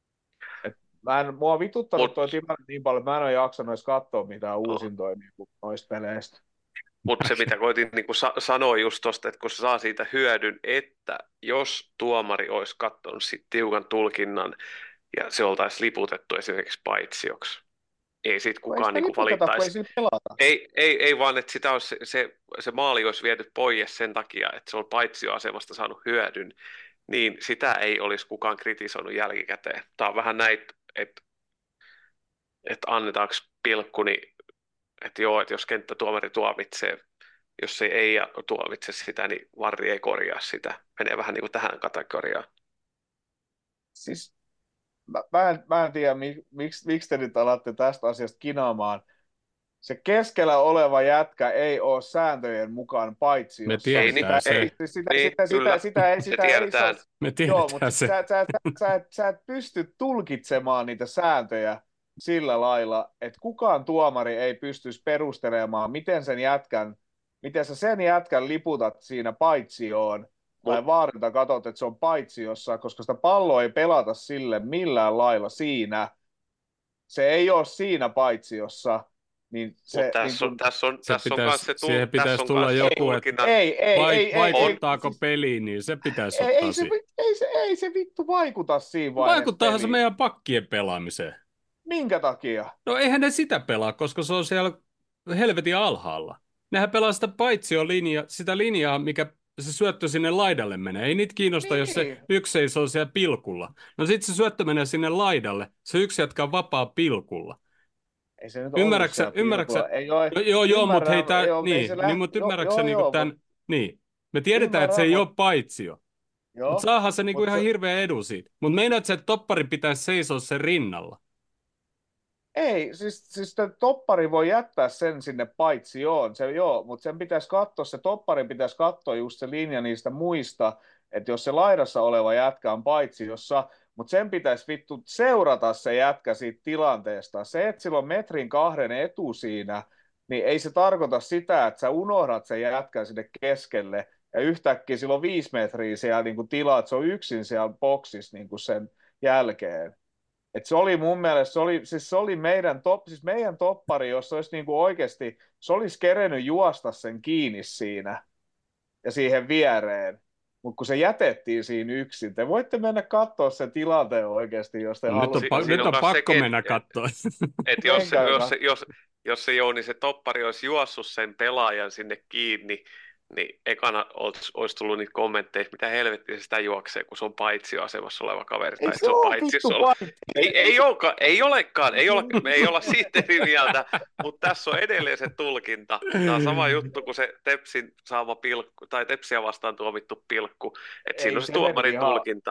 Mä en, mua on vituttanut Mutta toi tilanne niin paljon, että mä en ole jaksanut edes katsoa mitään uusintoja niin kuin, noista peleistä. mut se, mitä koitin niin kuin sa- sanoa just tosta, että kun se saa siitä hyödyn, että jos tuomari olisi katsonut sit tiukan tulkinnan ja se oltaisiin liputettu esimerkiksi paitsioksi, ei siitä Kun ei kukaan sitä niin kuin liputeta, kun ei valittaisi. sillä pelata. Ei, ei, ei vaan, että sitä olisi, se, se, se maali olisi viety pois sen takia, että se on paitsioasemasta saanut hyödyn, niin sitä ei olisi kukaan kritisoinut jälkikäteen. Tämä on vähän näitä, että, että annetaanko pilkku, niin että joo, että jos kenttätuomari tuomitsee, jos se ei tuomitse sitä, niin varri ei korjaa sitä. Menee vähän niin kuin tähän kategoriaan. Siis, mä, mä, en, mä en tiedä, mik, miksi, miksi te nyt alatte tästä asiasta kinaamaan. Se keskellä oleva jätkä ei ole sääntöjen mukaan paitsi Me jossain. Ei, niin, tiedetään Sitä, se. ei, sitä, sitä, niin, sitä, kyllä, sitä, sitä, ei, se sitä ei saa, tiedetään. Me joo, mutta tiedetään sit se. sä, sä, sä, sä, et, sä et pysty tulkitsemaan niitä sääntöjä sillä lailla, että kukaan tuomari ei pystyisi perustelemaan, miten sen jätkän, miten sä sen jätkän liputat siinä paitsioon, tai Mut, vaarilta katsot, että se on paitsiossa, koska sitä palloa ei pelata sille millään lailla siinä. Se ei ole siinä paitsiossa, niin mut se niin tässä on, kuin, tässä on, Se tässä on pitäisi, kanssa se, tul, siihen tässä pitäisi on tulla kanssa se joku, että tulkinnan, ei, ei, vai, ei, ei, ei, vaikuttaako siis, peliin, niin se pitäisi ei, ottaa ei, se, siihen. ei, se, ei se vittu vaikuta siinä vaiheessa Vaikuttaahan se peliin. meidän pakkien pelaamiseen. Minkä takia? No eihän ne sitä pelaa, koska se on siellä helvetin alhaalla. Nehän pelaa sitä paitsiolinjaa, sitä linjaa, mikä se syöttö sinne laidalle menee. Ei niitä kiinnosta, jos se Niin. yksi seisoo siellä pilkulla. No sit se syöttö menee sinne laidalle. Se yksi jatkaa vapaa pilkulla. Ei se nyt ollut Ymmärräksä, siellä ymmärräksä, pilkulla. Ei ole, no, joo, joo, mutta hei, ymmärrän, tää, ei, ole, ei niin, se niin, lähti, mutta joo, ymmärräksä joo, niinku joo, tämän, mutta niin. Me tiedetään, että se ymmärrän, ei ole mutta paitsio. Mutta joo, saahan se niinku mutta ihan se, hirveä edu siitä. Mutta meinaat se, että toppari pitäisi seisoa sen rinnalla. ei, siis, siis se toppari voi jättää sen sinne paitsioon, se joo, mutta sen pitäisi katsoa, se toppari pitäisi katsoa just se linja niistä muista, että jos se laidassa oleva jätkä on paitsiossa, mutta sen pitäisi vittu seurata se jätkä siitä tilanteesta. Se, että sillä on metrin kahden etu siinä, niin ei se tarkoita sitä, että sä unohdat sen jätkän sinne keskelle, ja yhtäkkiä sillä on viisi metriä siellä niin kuin tilaa, että se on yksin siellä boksissa niin kuin sen jälkeen. Et se oli mun mielestä, se oli, siis se oli meidän, top, siis meidän toppari, jos se olisi niinku oikeasti, se olisi kerennyt juosta sen kiinni siinä ja siihen viereen. Mutta kun se jätettiin siinä yksin, te voitte mennä katsoa sen tilanteen oikeasti, jos te No, nyt on, si, pa- haluatte. siinä nyt on on myös pakko sekin, mennä että katsoa. et jos, se- Menkää jos, se- katsoa. jos, jos se Jouni, se toppari olisi juossut sen pelaajan sinne kiinni, niin ekana olisi, olisi tullut niitä kommentteja, että mitä helvettiä se sitä juoksee, kun se on paitsioasemassa oleva kaveri, Ei tai että se se on ole vittu paitsiossa ole. paitsi. Ei, ei, olekaan, ei olekaan, ei ole, me ei olla siitä eri mieltä, mutta tässä on edelleen se tulkinta. Tämä on sama juttu kuin se Tepsin saama pilkku, tai Tepsiä vastaan tuomittu pilkku, että siinä Ei on se se meni tuomarin ihan... tulkinta.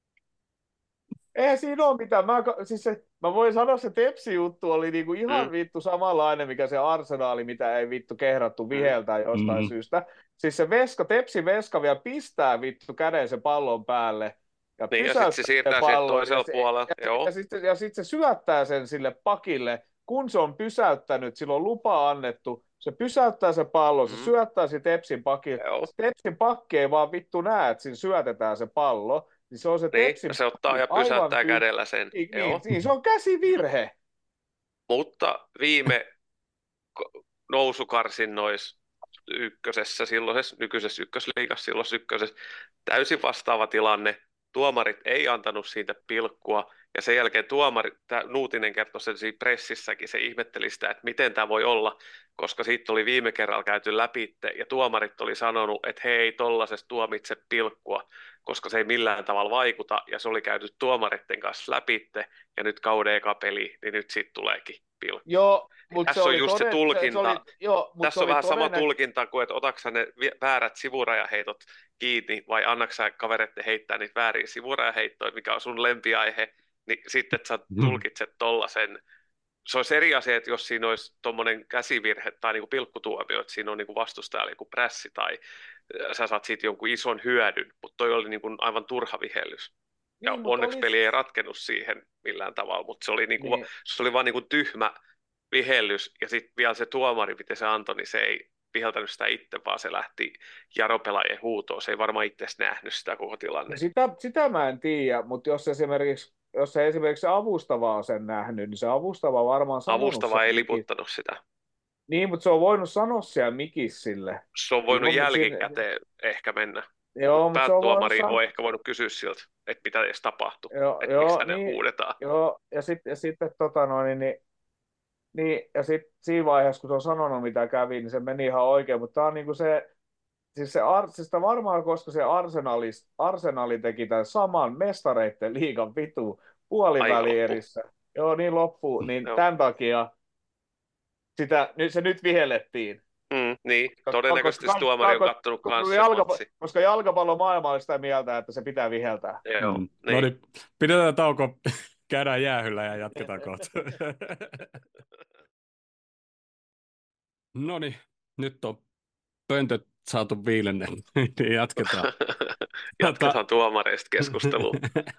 Eihän siinä ole mitään. Mä, ka- siis se, mä voin sanoa, se Tepsi-juttu oli niinku ihan Mm, vittu samanlainen, mikä se Arsenaali, mitä ei vittu kehrattu mm, viheltää jostain Mm. syystä. Siis se veska, Tepsi veska vielä pistää vittu käden sen pallon päälle ja niin, ja sitten se pysäyttää sen siirtää siihen pallon ja, toisella se, puolella, ja, joo, ja sitten ja sit se syöttää sen sille pakille, kun se on pysäyttänyt, sillä on lupa annettu, se pysäyttää sen pallon, se mm, syöttää sen Tepsin pakille. joo. Se Tepsin pakki ei vaan vittu näe, että siinä syötetään se pallo, niin se on se Niin, Tepsin se ottaa pakki ja aivan pysäyttää tyhjä. kädellä sen, Niin, niin, joo. niin, se on käsivirhe. Mutta viime ko- nousukarsinnoissa ykkösessä, silloisessa nykyisessä ykkösliigassa, silloisessa ykkösessä, täysin vastaava tilanne. Tuomarit ei antanut siitä pilkkua, ja sen jälkeen tuomari, tämä Nuutinen kertoi sen siinä pressissäkin, se ihmetteli sitä, että miten tämä voi olla, koska siitä oli viime kerralla käyty läpi, ja tuomarit oli sanonut, että he ei tollasesta tuomitse pilkkua, koska se ei millään tavalla vaikuta, ja se oli käyty tuomaritten kanssa läpi, ja nyt kauden eka peli, niin nyt siitä tuleekin pilkku. Joo, mutta se Tässä on oli, just se toden, se, se oli, tulkinta. joo, mut se Tässä on oli vähän sama todennäkö... tulkinta kuin, että otatko sä ne vi- väärät sivurajaheitot kiinni vai annaks sä kavereiden heittää niitä vääriä sivurajaheittoja, mikä on sun lempiaihe, niin sitten että sä Mm. tulkitset tollasen. Se olisi eri asia, että jos siinä olisi tuommoinen käsivirhe tai niinku pilkkutuomio, että siinä on niinku vastustajalla joku prässi tai äh, sä saat siitä jonkun ison hyödyn, mutta toi oli niinku aivan turha vihellys. Ja Niin, mutta onneksi oli... peli ei ratkennut siihen millään tavalla, mutta se oli, niinku, Niin, se oli vaan niinku tyhmä vihellys, ja sitten vielä se tuomari, miten se antoi, niin se ei viheltänyt sitä itse, vaan se lähti jaropelaajien huutoon. Se ei varmaan itse nähnyt sitä koko no tilanne. sitä, sitä mä en tiedä, mutta jos esimerkiksi, jos se esimerkiksi se avustava on sen nähnyt, niin se avustava on varmaan sanonut Avustava sen ei mikis. liputtanut sitä. Niin, mutta se on voinut sanoa siellä mikis sille. Se on voinut Ilman, mut siinä... jälkikäteen ehkä mennä. Joo, mutta se on voinut Päätuomari sanoa... on ehkä voinut kysyä siltä, että mitä edes tapahtui, Joo, että miksi joo, tänne niin, huudetaan. joo, ja sitten ja sitten tota noin, niin, niin, ja sitten siinä vaiheessa, kun se on sanonut, mitä kävi, niin se meni ihan oikein, mutta tämä on niinku se, siis se, Ar, siis sitä varmaan, koska se Arsenali, Arsenali teki tämän saman mestareitten liigan vitu Aika loppu. puolivälierissä. Joo, niin loppu, niin Joo. tämän takia sitä, nyt se nyt vihellettiin. Mm, niin, Koska- todennäköisesti koska- tuomari on koska- kattonut koska kanssa sen jalkapa- matsi. Koska jalkapallomaailma oli sitä mieltä, että se pitää viheltää. Joo, Mm. niin. No niin, pidetään tauko, käydään jäähyllä ja jatketaan kohta. No niin, nyt on pöntöt saatu viilenne, niin jatketaan. Jatketaan tuomareista keskustelua.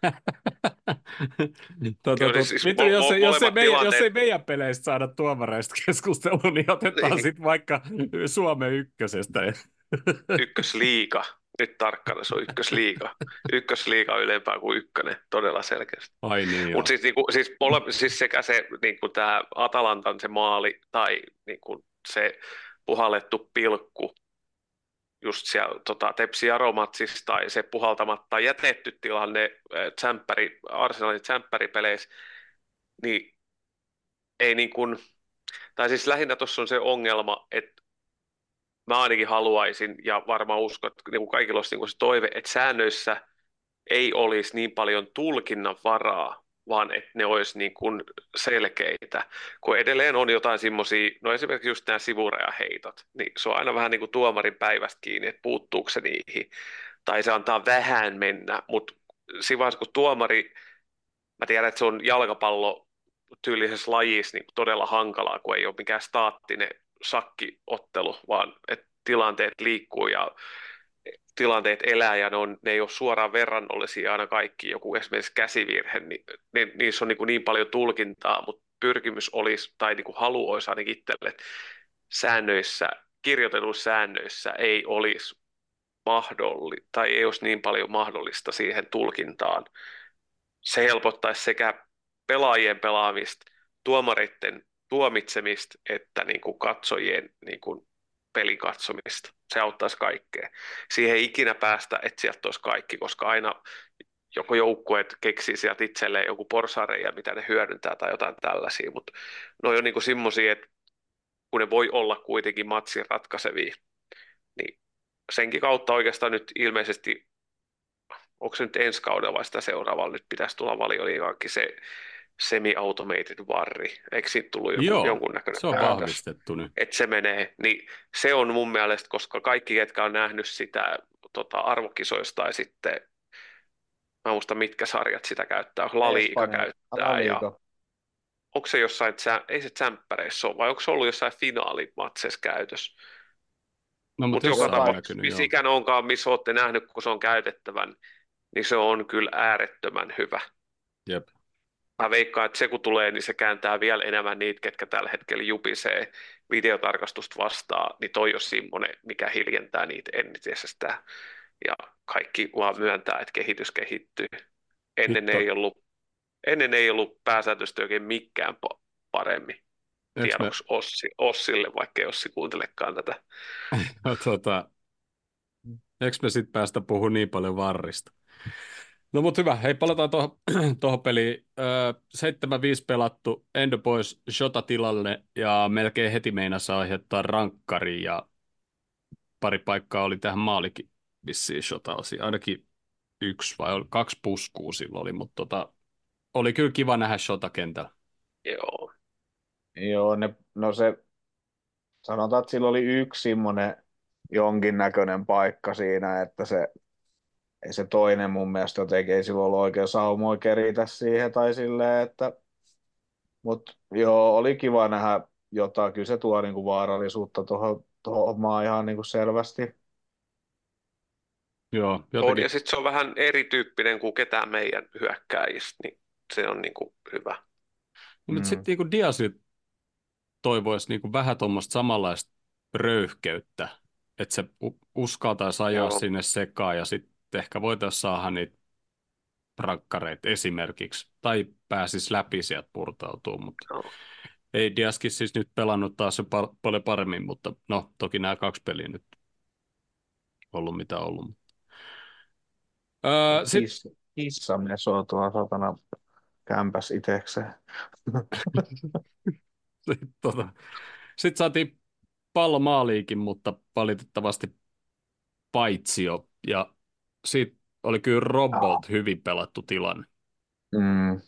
Tota, Kyllä tot, siis vittu, mo- jos, mo- ei, jos, ei molemmat meidän, jos tilanteet- ei meidän peleistä saada tuomareista keskustelua, niin otetaan Niin. sitten vaikka Suomen ykkösestä. Ykkösliiga. Nyt tarkkana, se on ykkösliiga. Ykkösliiga on ylempää kuin ykkönen, todella selkeästi. Ai niin, joo. Mutta siis, niinku, siis, mole, siis sekä se niinku tämä Atalantan se maali tai niinku, se puhallettu pilkku just siellä tota, Tepsi Aromatsissa tai se puhaltamatta jätetty tilanne äh, tsemppäri, Arsenalin tsemppäripeleissä, niin ei niin kuin, tai siis lähinnä tuossa on se ongelma, että mä ainakin haluaisin ja varmaan uskon, että niin kuin kaikilla olisi niin kuin se toive, että säännöissä ei olisi niin paljon tulkinnan varaa, vaan että ne olisi niin kuin selkeitä. Kun edelleen on jotain semmoisia, no esimerkiksi just nämä sivurajaheitot, niin se on aina vähän niin kuin tuomarin päivästä kiinni, että puuttuuko se niihin, tai se antaa vähän mennä, mutta siinä vaiheessa, kun tuomari, mä tiedän, että se on jalkapallo tyylisessä lajissa niin kuin todella hankalaa, kun ei ole mikään staattinen sakkiottelu, vaan että tilanteet liikkuu ja tilanteet elää ja ne, on, ne ei ole suoraan verrannollisia aina kaikki, joku esimerkiksi käsivirhe, niin ne, niissä on niin, kuin niin paljon tulkintaa, mutta pyrkimys olisi, tai niin kuin halu olisi ainakin itselle, että säännöissä, kirjoitetuissa säännöissä ei olisi mahdolli, tai ei olisi niin paljon mahdollista siihen tulkintaan. Se helpottaisi sekä pelaajien pelaamista, tuomareiden tuomitsemista, että niin kuin katsojien niin kuin pelikatsomista. Se auttaisi kaikkea. Siihen ei ikinä päästä, että sieltä olisi kaikki, koska aina joko joukkueet keksii sieltä itselleen joku porsareja, mitä ne hyödyntää tai jotain tällaisia, mutta ne on jo niin semmoisia, että kun ne voi olla kuitenkin matsin ratkaisevia, niin senkin kautta oikeastaan nyt ilmeisesti, onko se nyt ensi kaudella vai sitä seuraavalla, nyt pitäisi tulla Valioliigaankin se semi-automated varri. Eikö siitä tullut joku, Joo, jonkunnäköinen se on päätös, vahvistettu nyt. että se menee? Niin se on mun mielestä, koska kaikki, ketkä on nähnyt sitä tota, arvokisoista tai sitten, mä en muista mitkä sarjat sitä käyttää, La Liga Espanja, käyttää La ja Liga. onko se jossain, tsä- ei se tsemppäreissä ole, vai onko se ollut jossain finaalimatseissa käytössä? No, mutta Mutta joka jossain on tapauksessa, näkynyt, missä joo. ikään onkaan, missä olette nähnyt, kun se on käytettävän, niin se on kyllä äärettömän hyvä. Jep. Mä veikkaan, että se kun tulee, niin se kääntää vielä enemmän niitä, ketkä tällä hetkellä jupisee videotarkastusta vastaan, niin toi on semmoinen, mikä hiljentää niitä entisestään. Ja kaikki vaan myöntää, että kehitys kehittyy. Ennen Hitto. ei ollut, ennen ei ollut pääsääntöisesti oikein mikään pa- paremmin. Eikö me, Tiedoksi Ossi, Ossille, vaikka ei Ossi kuuntelekaan tätä. no, tota, eikö me sitten päästä puhumaan niin paljon varrista? No mutta hyvä, hei palataan tuohon toho peliin. Öö, seitsemän viisi pelattu, Endo pois Shota tilalle ja melkein heti meinasi aiheuttaa rankkari ja pari paikkaa oli tähän maalikin vissiin Shota osi. Ainakin yksi vai oli- kaksi puskua silloin oli, mutta tota, oli kyllä kiva nähdä Shota kentällä. Joo. Joo, ne, no se, sanotaan, että sillä oli yksi semmoinen jonkinnäköinen paikka siinä, että se, ei se toinen mun mielestä jotenkin, ei sillä ollut oikein saumoja keritä siihen tai silleen, että, mutta joo, oli kiva nähdä jotain, kyllä se tuo niinku vaarallisuutta tuohon tuohon omaan ihan niinku selvästi. Joo, On, ja jotenkin. sitten se on vähän erityyppinen kuin ketään meidän hyökkääjistä, niin se on niinku hyvä. No, mutta Mm. sitten niinku Diasit toivoisi niinku vähän tuommoista samanlaista röyhkeyttä, että se u- uskaltaisi ajaa Joo, sinne sekaan ja sitten ehkä voitaisiin saada niitä rakkareita esimerkiksi, tai pääsisi läpi sieltä purtautuu, mutta joo. ei Diaskin siis nyt pelannut taas jo pal- paljon paremmin, mutta no toki nämä kaksi peliä nyt ollut mitä ollut. Öö, sitten Kissa, kissamies on tuo satana kämpäs itekseen. sit, tota, sit saatiin pallo maaliikin, mutta valitettavasti paitsio, ja siitä oli kyllä Robbolt hyvin pelattu tilanne. Mm,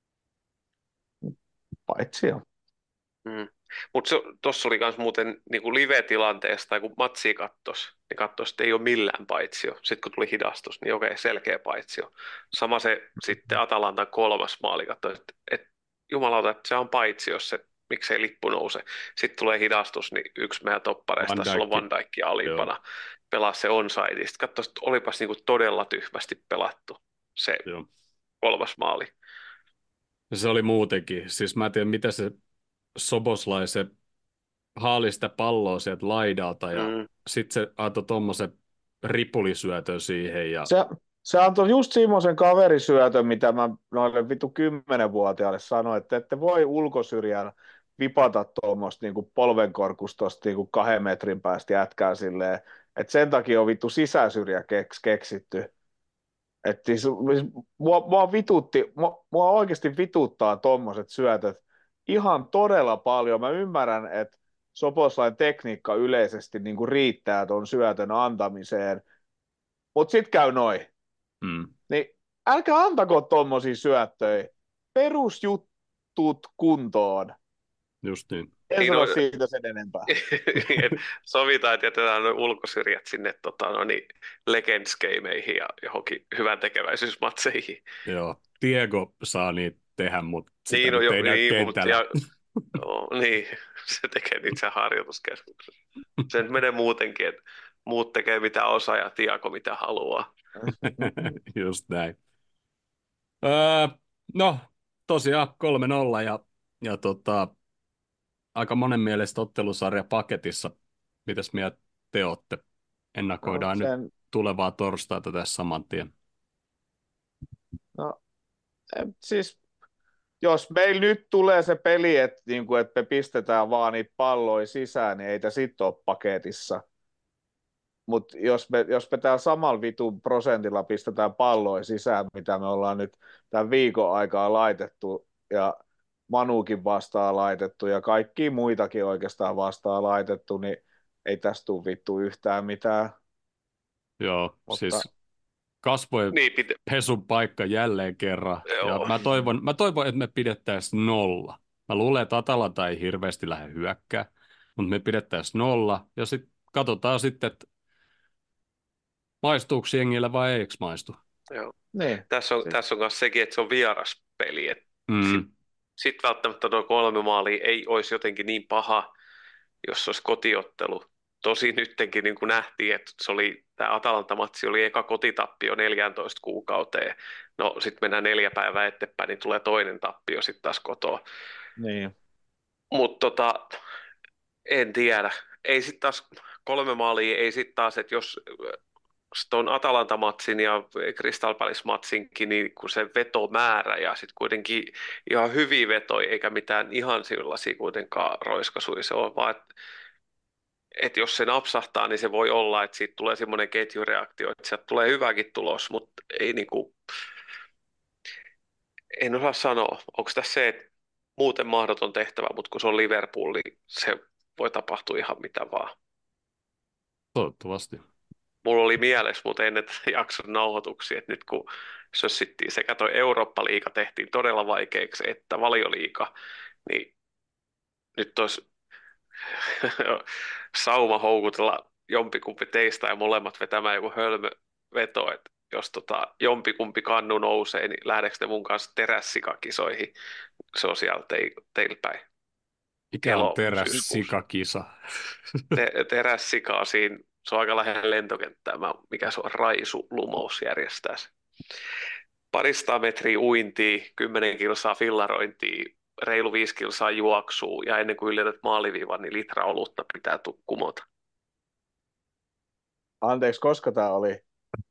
paitsi jo. Mm. Mutta tuossa oli myös muuten niinku live-tilanteesta, tai kun matsia kattos, niin kattos, että ei ole millään paitsio. Sitten kun tuli hidastus, niin okei, selkeä paitsio. Sama se sitten Atalantan kolmas maali, katso, että et, jumalauta, että se on paitsio, jos se, miksei lippu nouse. Sitten tulee hidastus, niin yksi meidän toppareista, Van sulla on Dijk, Van Dijk joo, alimpana, pelaa se onside. Sitten katso, että olipas niinku todella tyhmästi pelattu se joo. kolmas maali. Ja se oli muutenkin. Siis mä en tiedä, mitä se Soboslai, se haali sitä palloa sieltä laidalta ja Mm, sitten se antoi tuommoisen ripulisyötön siihen ja Se, se antoi just semmoisen kaverisyötön, mitä mä noille vitu kymmenvuotiaille sanoin, että ette voi ulkosyrjään vipata tuommoista niinku polvenkorkustosta niinku kahden metrin päästä jätkää silleen, että sen takia on vittu sisäsyrjä keks, keksitty. Et siis, siis mua, mua, vitutti, mua, mua oikeasti vituttaa tuommoiset syötöt ihan todella paljon. Mä ymmärrän, että Soposlain tekniikka yleisesti niinku riittää tuon syötön antamiseen, mutta sitten käy noin. mm, Niin älkää antako tuommoisia syöttöjä. Perusjutut kuntoon. just niin. En niin no, sano siitä sen enempää. Et sovitaan, että jätetään nuo ulkosyrjät sinne tota, no niin, Legends-gameihin ja johonkin hyvän tekeväisyysmatseihin. Joo, Diego saa niitä tehdä, mutta sitä Niin, no, nyt jo, ei näy niin, mutta kentällä. ja, joo, niin, se tekee niitä sen harjoituskeskuksessa. Se nyt menee muutenkin, että muut tekee mitä osaa ja Tiago mitä haluaa. Just näin. Öö, no, tosiaan kolme nolla ja, ja tota, aika monen mielestä ottelusarja paketissa. Mitäs mieltä te olette? No, Ennakoidaan nyt sen, tulevaa torstaita tässä saman tien. no, em, siis jos meillä nyt tulee se peli, että, niin kuin, että me pistetään vaan niitä palloja sisään, niin ei tämä sitten ole paketissa. Mutta jos me, jos me täällä samalla vitun prosentilla pistetään palloja sisään, mitä me ollaan nyt tämän viikon aikaa laitettu, ja Manukin vastaan laitettu, ja kaikki muitakin oikeastaan vastaan laitettu, niin ei tästä tule vittu yhtään mitään. Joo, Mutta siis kasvojen Niin, pitä, pesun paikka jälleen kerran. Ja joo. mä toivon, mä toivon, että me pidettäisiin nolla. Mä luulen, että Atalanta ei hirveästi lähde hyökkää, mutta me pidettäisiin nolla. Ja sitten katsotaan sitten, että maistuuko jengillä vai eikö maistu. Joo. niin, Tässä on, siis, tässä on myös sekin, että se on vieraspeli. Mm. Sitten sit välttämättä tuo kolme maalia ei olisi jotenkin niin paha, jos se olisi kotiottelu. Tosi nyttenkin niin kuin nähtiin, että se oli, tämä Atalanta-matsi oli eka kotitappio neljätoista kuukauteen. No sitten mennään neljä päivää eteenpäin, niin tulee toinen tappio sitten taas kotoa. niin. Mutta tota, en tiedä. Ei sitten taas kolme maalia, ei sitten taas, että jos tuon Atalanta-matsin ja Crystal Palace-matsinkin, niin kun se vetomäärä ja sitten kuitenkin ihan hyviä vetoja, eikä mitään ihan sellaisia kuitenkaan roiskasuja, se on vaan, että et jos se napsahtaa, niin se voi olla, että siitä tulee semmoinen ketjureaktio, että sieltä tulee hyväkin tulos, mutta ei niinku, en osaa sanoa, onko tässä se, että muuten mahdoton tehtävä, mutta kun se on Liverpool, niin se voi tapahtua ihan mitä vaan. Toivottavasti. Mulla oli mielessä, mutta ennen tätä jakson nauhoituksia, että nyt kun sössittiin sekä toi Eurooppa-liiga tehtiin todella vaikeaksi, että valioliiga, niin nyt olisi sauma houkutella jompikumpi teistä ja molemmat vetämään joku hölmöveto, että jos tota jompikumpi kannu nousee, niin lähdekö te mun kanssa terässikakisoihin? Se on siellä teil, teillä päin. Mikä on Elo teräs syyskuussa. sikakisa? Te, terässikaa siinä, se on aika lähellä lentokenttää, Mä- mikä se on, Raisu Lumous järjestää se. Parista metriä uintia, kymmenen kilsaa fillarointia, reilu viisi kilsaa juoksua ja ennen kuin ylität maaliviivan, niin litra olutta pitää tu- kumota. Anteeksi, koska tämä oli?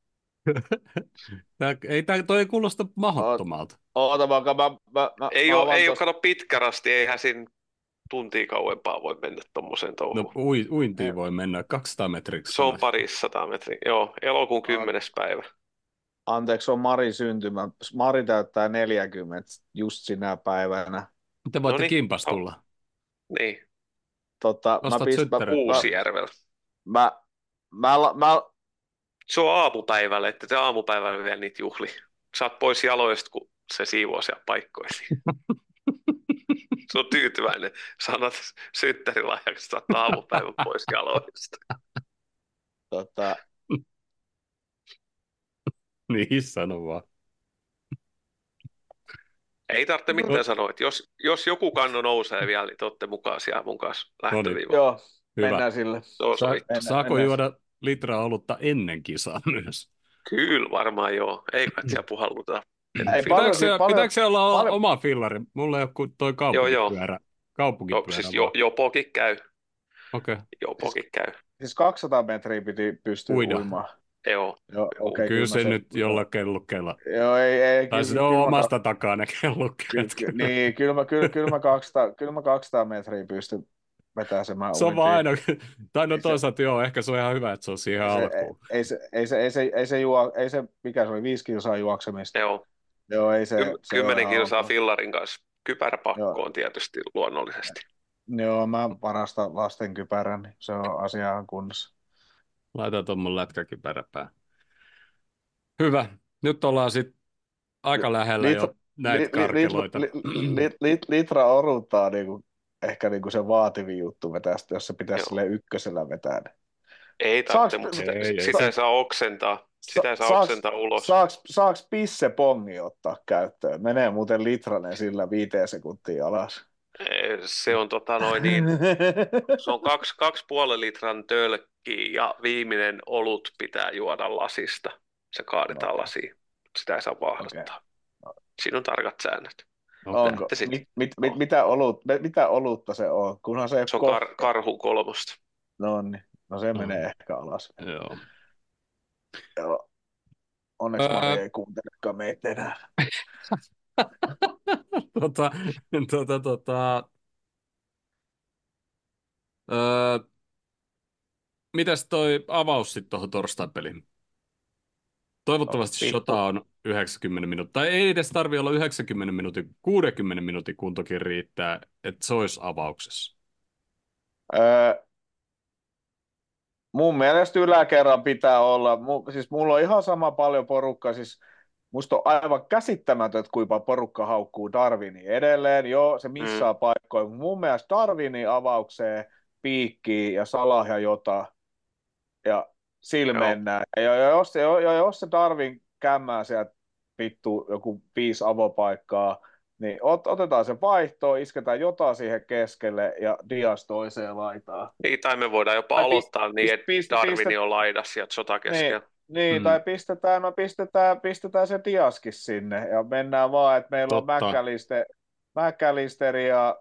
Tää, ei, tää, toi ei kuulosta Oot- mahdottomalta. Oota vaikka mä, mä, mä, Ei mä ole, avaan ei ole tosta. kato pitkärästi, eihän siinä tuntia kauempaa voi mennä tuommoiseen No touhuun. ui, uintiin En- voi mennä kaksisataa metriksi Se on sanoisin. parissataa metriä. Joo, elokuun a- kymmenes päivä. Anteeksi, on Mari syntymä. Mari täyttää neljäkymmentä just sinä päivänä. Te No voitte niin, kimpas oh, tulla. niin. Tota, mä, Ostat pist, mä, syttäret. mä, Uusijärvellä. mä, mä, mä, mä, Se on aamupäivällä, että te aamupäivällä vielä niitä juhli. Saat pois jaloista, kun se siivoo siellä paikkoihin. Se on tyytyväinen. Sanat synttärilahjaksi, saat aamupäivän pois jaloista. tota, Niin, sano vaan. Ei tarvitse no, mitään sanoa, että jos, jos joku kanno nousee vielä, niin te olette mukaan siellä mun kanssa No niin, lähtöviivalla. joo, hyvä. mennään sille. Se on Sa- sovittu. Mennään, saako mennään. juoda litraa olutta ennen kisaa myös? Kyllä varmaan joo. Ei kai siellä puhalluta. Ei, Pitääkö paljon, se, paljon, pitääkö se olla paljon, oma fillari? Mulla ei ole kuin toi Joo, joo. kaupunkipyörä. Jo, Kaupunkipyörä siis vaan. jo, jopokin käy. Okei. Okay. Jopokin käy. siis kaksisataa metriä piti pystyä Uida. uimaan. Joo. Joo, okei, Okay. Kyllä mä se sen- nyt jollain kellukkeella. Joo, ei, ei, Tai kyllä, se on kyllä, mä, omasta takaa ne kyllä, kellukkeet. kyllä, niin, kyllä, mä, kyllä, kyllä, mä kaksisataa, kyllä mä kaksisataa metriä pystyn vetäsemään Se on vaan uintiin. aina, tai no Ei se- toisaalta joo, ehkä se on ihan hyvä, että se on siihen Se, alkuun. ei, se, ei, se, ei, se, ei, se juo, ei se, mikä se oli, viisi kilsaa juoksemista. Joo. Joo, ei se, Kym, se on kymmenen ihan kilsaa ok. fillarin kanssa. Kypäräpakko Joo. on tietysti luonnollisesti. Joo, mä varastan lasten kypärän, niin se on asiaan kunnossa. Laita tuon mun lätkäkin peräpään. Hyvä. Nyt ollaan sitten aika lähellä Litra, jo näitä li, li, karkeloita. li, li, li, litra oruttaa niinku, ehkä niinku se vaativin juttu vetää, sitä, jos se pitäisi Joo. sille ykkösellä vetää. Niin. Ei Saaks- tarvitse, mutta sitä, Ei, ei. sitä ei saa oksentaa. Sitä ei saa Saaks- oksentaa ulos. Saaks, saaks pissepongi ottaa käyttöön? Menee muuten litranen sillä viiteen sekuntia alas. Eh, Se on tota noin niin, se on kaksi, kaksi puolen litran tölkki ja viimeinen olut pitää juoda lasista. Se kaadetaan Okei. lasiin. Sitä ei saa vaahdottaa. Siinä on tarkat säännöt. Onko? Näette sit. Mit, mit, mit, mitä, olut, mitä olutta se on? Kunhan se, Se on ko- kar, karhu kolmosta. No niin, no se Mm. menee ehkä alas. Joo. Joo. Onneksi Öö. Mari ei kuuntelekaan meitä enää. tota, tota, tota, öö, mitäs toi avaus sitten tuohon torstai-peliin? Toivottavasti No, shota on yhdeksänkymmentä minuuttia. Tai ei edes tarvi olla yhdeksänkymmentä minuutin, kuudenkymmenen minuutin kuntokin riittää, että se olisi avauksessa. Öö, mun mielestä yläkerran pitää olla, mu, siis mulla on ihan sama paljon porukkaa, siis musta on aivan käsittämätöntä, kuinka paljon porukka haukkuu Darwini edelleen. Joo, se Mm, missaa paikkoja, mutta mun mielestä Darwinin avaukseen piikkiin ja Salah ja Jota ja sillä joo. mennään. Ja, ja, jos, se, ja jos se Darwin kämmää sieltä vittu joku viisi avopaikkaa, niin ot, otetaan se vaihto, isketään Jota siihen keskelle ja Dias toiseen laitaan. Niin, tai me voidaan jopa Tai pist, aloittaa niin, pist, että pist, Darwini pistet, on laidassa ja Jota niin, keskellä. niin, Mm, tai pistetään, no pistetään, pistetään se Diaskin sinne ja mennään vaan, että meillä on totta. McAllister, McAllister ja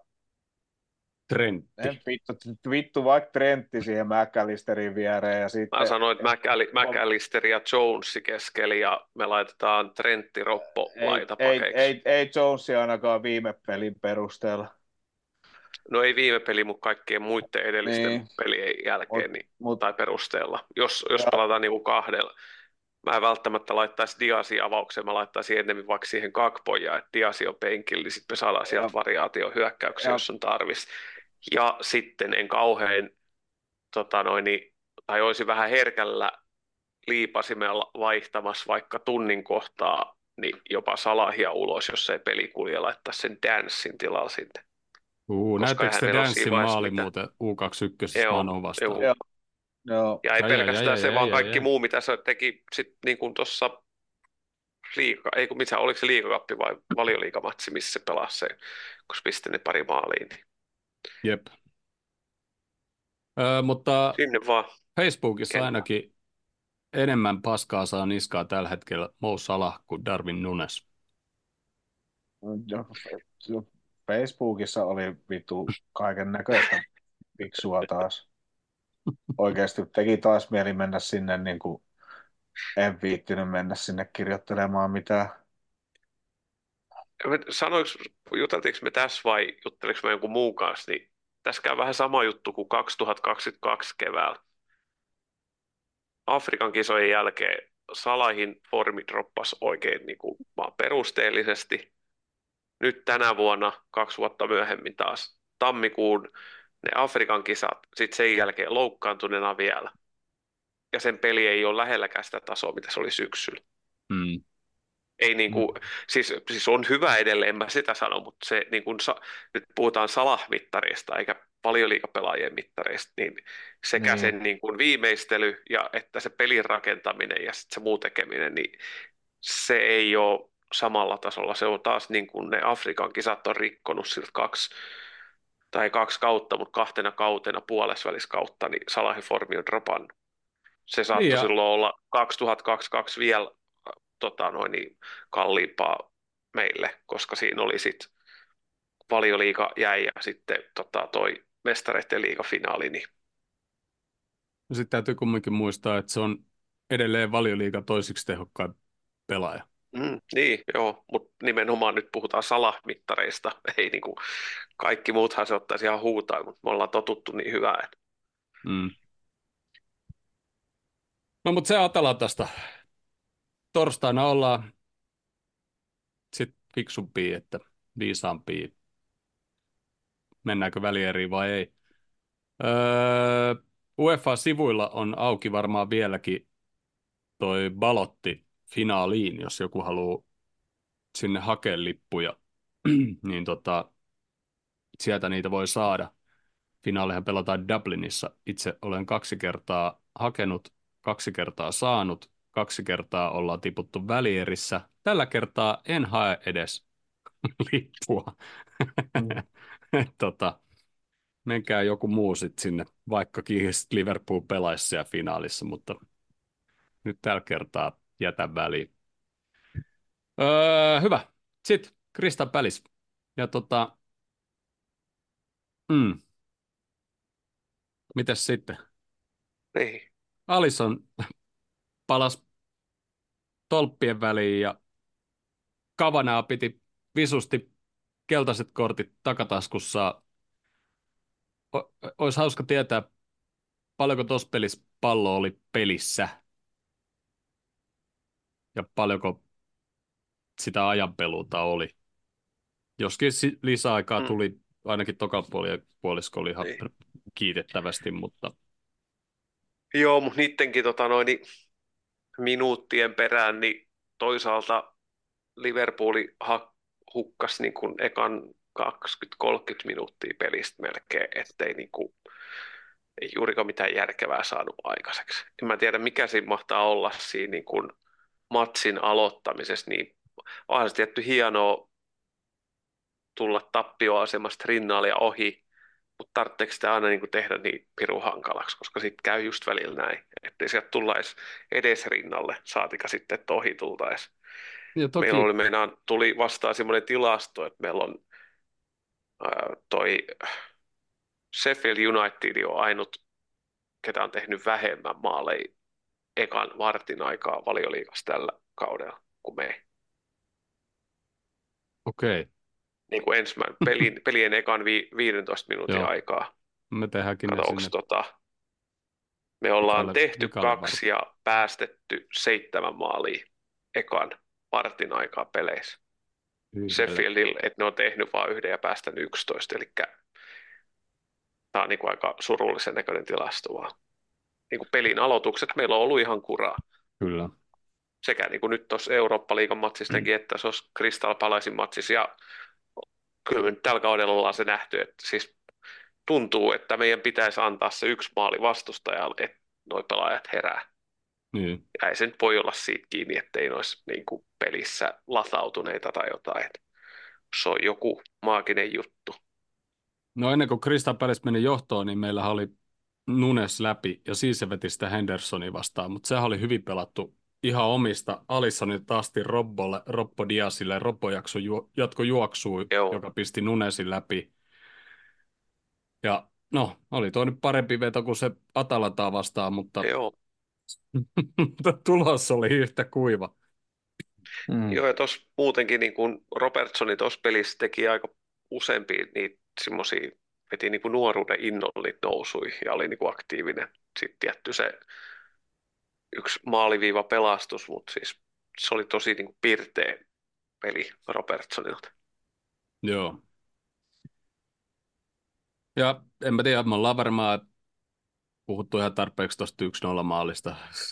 en Trentti. vittu, vittu vaikka Trentti siihen McAllisterin viereen ja Mä sitten sanoin, että McAlli- McAllister ja Jones keskeli ja me laitetaan Trentti Roppo ei, ei, laitapakeiksi. ei, ei Jonesia ainakaan viime pelin perusteella. No ei viime peli, mutta kaikkien muiden edellisten Niin, pelien mut, jälkeen niin, mut, tai perusteella. Jos, jos ja, pelataan niin kuin kahdella. Mä en välttämättä laittaisi Diasin avaukseen, mä laittaisin enemmän vaikka siihen Gakpoja, että Diasi on penkillä, niin sitten me saadaan sieltä ja, variaatio hyökkäyksiä, ja, jos on tarvis. Ja sitten en kauhean, tota noin, niin, tai olisi vähän herkällä liipasimella vaihtamassa vaikka tunnin kohtaa, niin jopa Salahia ulos, jos ei peli kulje, laittaa sen Dancin tilalla sitten. Uu, Koska näettekö eihän te meillä ole siinä Dancin vaiheessa maalin mitään. muuten U kaksikymmentä Joo, Manu vastaan? joo. ja, ja, Ja ei Ai, ai, ai, pelkästään ai, se, vaan ai, ai, kaikki ai. muu, mitä se teki sitten niin kuin tuossa liiga, ei kun mitä, oliko se liigakappi vai valioliigamatsi, missä se pelasi se, kun se pisti ne pari maaliin, niin Jep. Ö, mutta sinne vaan Facebookissa kentään. ainakin enemmän paskaa saa niskaa tällä hetkellä Mo Salah kuin Darwin Nunes. ja, Facebookissa oli vittu kaiken näköistä piksua taas. Oikeasti teki taas mieli mennä sinne, niin kuin en viittinyt mennä sinne kirjoittelemaan mitään. Sanoinko, juteltiinko me tässä vai jutteliko me jonkun muun kanssa, niin tässä käy vähän sama juttu kuin kaksituhattakaksikymmentäkaksi keväällä. Afrikan kisojen jälkeen Salahin formi droppasi oikein niin kuin vaan perusteellisesti. Nyt tänä vuonna, kaksi vuotta myöhemmin taas, tammikuun ne Afrikan kisat, sitten sen jälkeen loukkaantuneena vielä. Ja sen peli ei ole lähelläkään sitä tasoa, mitä se oli syksyllä. Mm. Ei niin kuin, Mm. siis, siis on hyvä edelleen, en mä sitä sano, mutta se niin kuin, sa, nyt puhutaan Salah-mittarista eikä valioliigapelaajien mittareista, niin sekä Niin, sen niin kuin viimeistely ja että se pelin rakentaminen ja sitten se muu tekeminen, niin se ei ole samalla tasolla. Se on taas niin kuin ne Afrikan kisat on rikkonut siltä kaksi tai kaksi kautta, mutta kahtena kautena puolesväliskautta, niin Salahin formi on dropannut. Se Niin saattoi ja, silloin olla kaksituhattakaksikymmentäkaksi vielä tota, noin, niin kalliimpaa meille, koska siinä oli sitten Valioliiga jäi ja sitten tota, toi Mestareiden liigafinaali, niin sitten täytyy kumminkin muistaa, että se on edelleen Valioliigan toisiksi tehokkain pelaaja. mm, niin, joo, mutta nimenomaan nyt puhutaan salamittareista, ei niinku, kaikki muuthan se ottaisi ihan huutaan, mutta me ollaan totuttu niin hyvään. Mm. No mutta se Atalantasta. Torstaina ollaan sitten fiksumpia, että viisaampia, mennäänkö välieriin vai ei. Öö, UEFA-sivuilla on auki varmaan vieläkin toi balotti finaaliin, jos joku haluaa sinne hakea lippuja, niin tota, sieltä niitä voi saada. Finaalihan pelataan Dublinissa. Itse olen kaksi kertaa hakenut, kaksi kertaa saanut, kaksi kertaa ollaan tiputtu välierissä. Tällä kertaa en hae edes lippua. mm. tota, menkää joku muu sitten sinne, vaikkakin Liverpool pelaisi siellä finaalissa, mutta nyt tällä kertaa jätä väliin. Öö, hyvä. Sitten Crystal Palace. Ja tota, mm, mitäs sitten? Niin, Alisson palasi tolppien väliin ja Kavanaa piti visusti keltaiset kortit takataskussa. O- Olisi hauska tietää, paljonko tuossa pelissä pallo oli pelissä ja paljonko sitä ajanpeluuta oli. Joskin si- lisäaikaa mm, tuli, ainakin toka puoli, puolisko oli ihan niin. kiitettävästi, mutta Joo, mutta niittenkin tota, noin, niin minuuttien perään, niin toisaalta Liverpooli ha- hukkasi niin kuin ekan kaksikymmentä kolmekymmentä minuuttia pelistä melkein, ettei niin kuin, ei juurikaan mitään järkevää saanut aikaiseksi. En mä tiedä, mikä siinä mahtaa olla siinä niin kuin matsin aloittamisessa, niin onhan se tietty hienoa tulla tappioasemasta rinnalla ja ohi, mutta tarvitseeko sitä aina niin kuin tehdä niin pirun hankalaksi, koska sitten käy just välillä näin, ettei sieltä tulla edes, edes rinnalle, saatika sitten, että ohi tultaisi. Ja Meillä oli, toki, meinaan, tuli vastaan semmoinen tilasto, että meillä on ää, toi Sheffield United on ainut, ketä on tehnyt vähemmän maaleja ekan vartin aikaa Valioliigassa tällä kaudella kuin me. okei, okay. Niin kuin ensimmäinen pelin, pelien ekan vi, viidentoista minuutin Joo, aikaa. me tehdäänkin ne Kato, onko sinne tota, me ollaan vikalle, tehty vikalle varten. kaksi ja päästetty seitsemän maalia ekan vartin aikaa peleissä. Yhdellä. Sheffieldillä, että ne on tehnyt vain yhden ja päästänyt yksitoista, eli tämä on niin kuin aika surullisen näköinen tilasto vaan. Niin kuin pelin aloitukset meillä on ollut ihan kuraa. Kyllä. Sekä niin kuin nyt tuossa Eurooppa-liigan matsissa näki, että se olisi Crystal Palacein matsissa. Ja kyllä me nyt tällä kaudella ollaan se nähty, että siis tuntuu, että meidän pitäisi antaa se yksi maali vastustajalle, että noi pelaajat herää. Niin. Ja ei se nyt voi olla siitä kiinni, ettei ne olisi niin kuin pelissä latautuneita tai jotain. Että se on joku maaginen juttu. No ennen kuin Crystal Palace meni johtoon, niin meillä oli Nunes läpi ja siis se veti sitä Hendersonia vastaan, mutta sehän oli hyvin pelattu ihan omista Alissonilta asti Robbolle, Robbo Diasille. Robbo jakso ju, jatko juoksua, Joo, joka pisti Nunesin läpi. Ja no, oli toi nyt parempi veto kuin se Atalantaa vastaan, mutta joo. tulos oli yhtä kuiva. Mm. Joo, ja tuossa muutenkin niin kuin Robertsoni tuossa pelissä teki aika useampia niitä semmoisia, veti niin kuin nuoruuden innolla niitä nousui ja oli niin kuin aktiivinen. Sitten tietty se yksi maaliviiva pelastus, mutta siis se oli tosi niin kuin pirteä peli Robertsonilta. Joo. Ja en mä tiedä, me ollaan varmaan puhuttu ihan tarpeeksi tuosta yksi nolla maalista.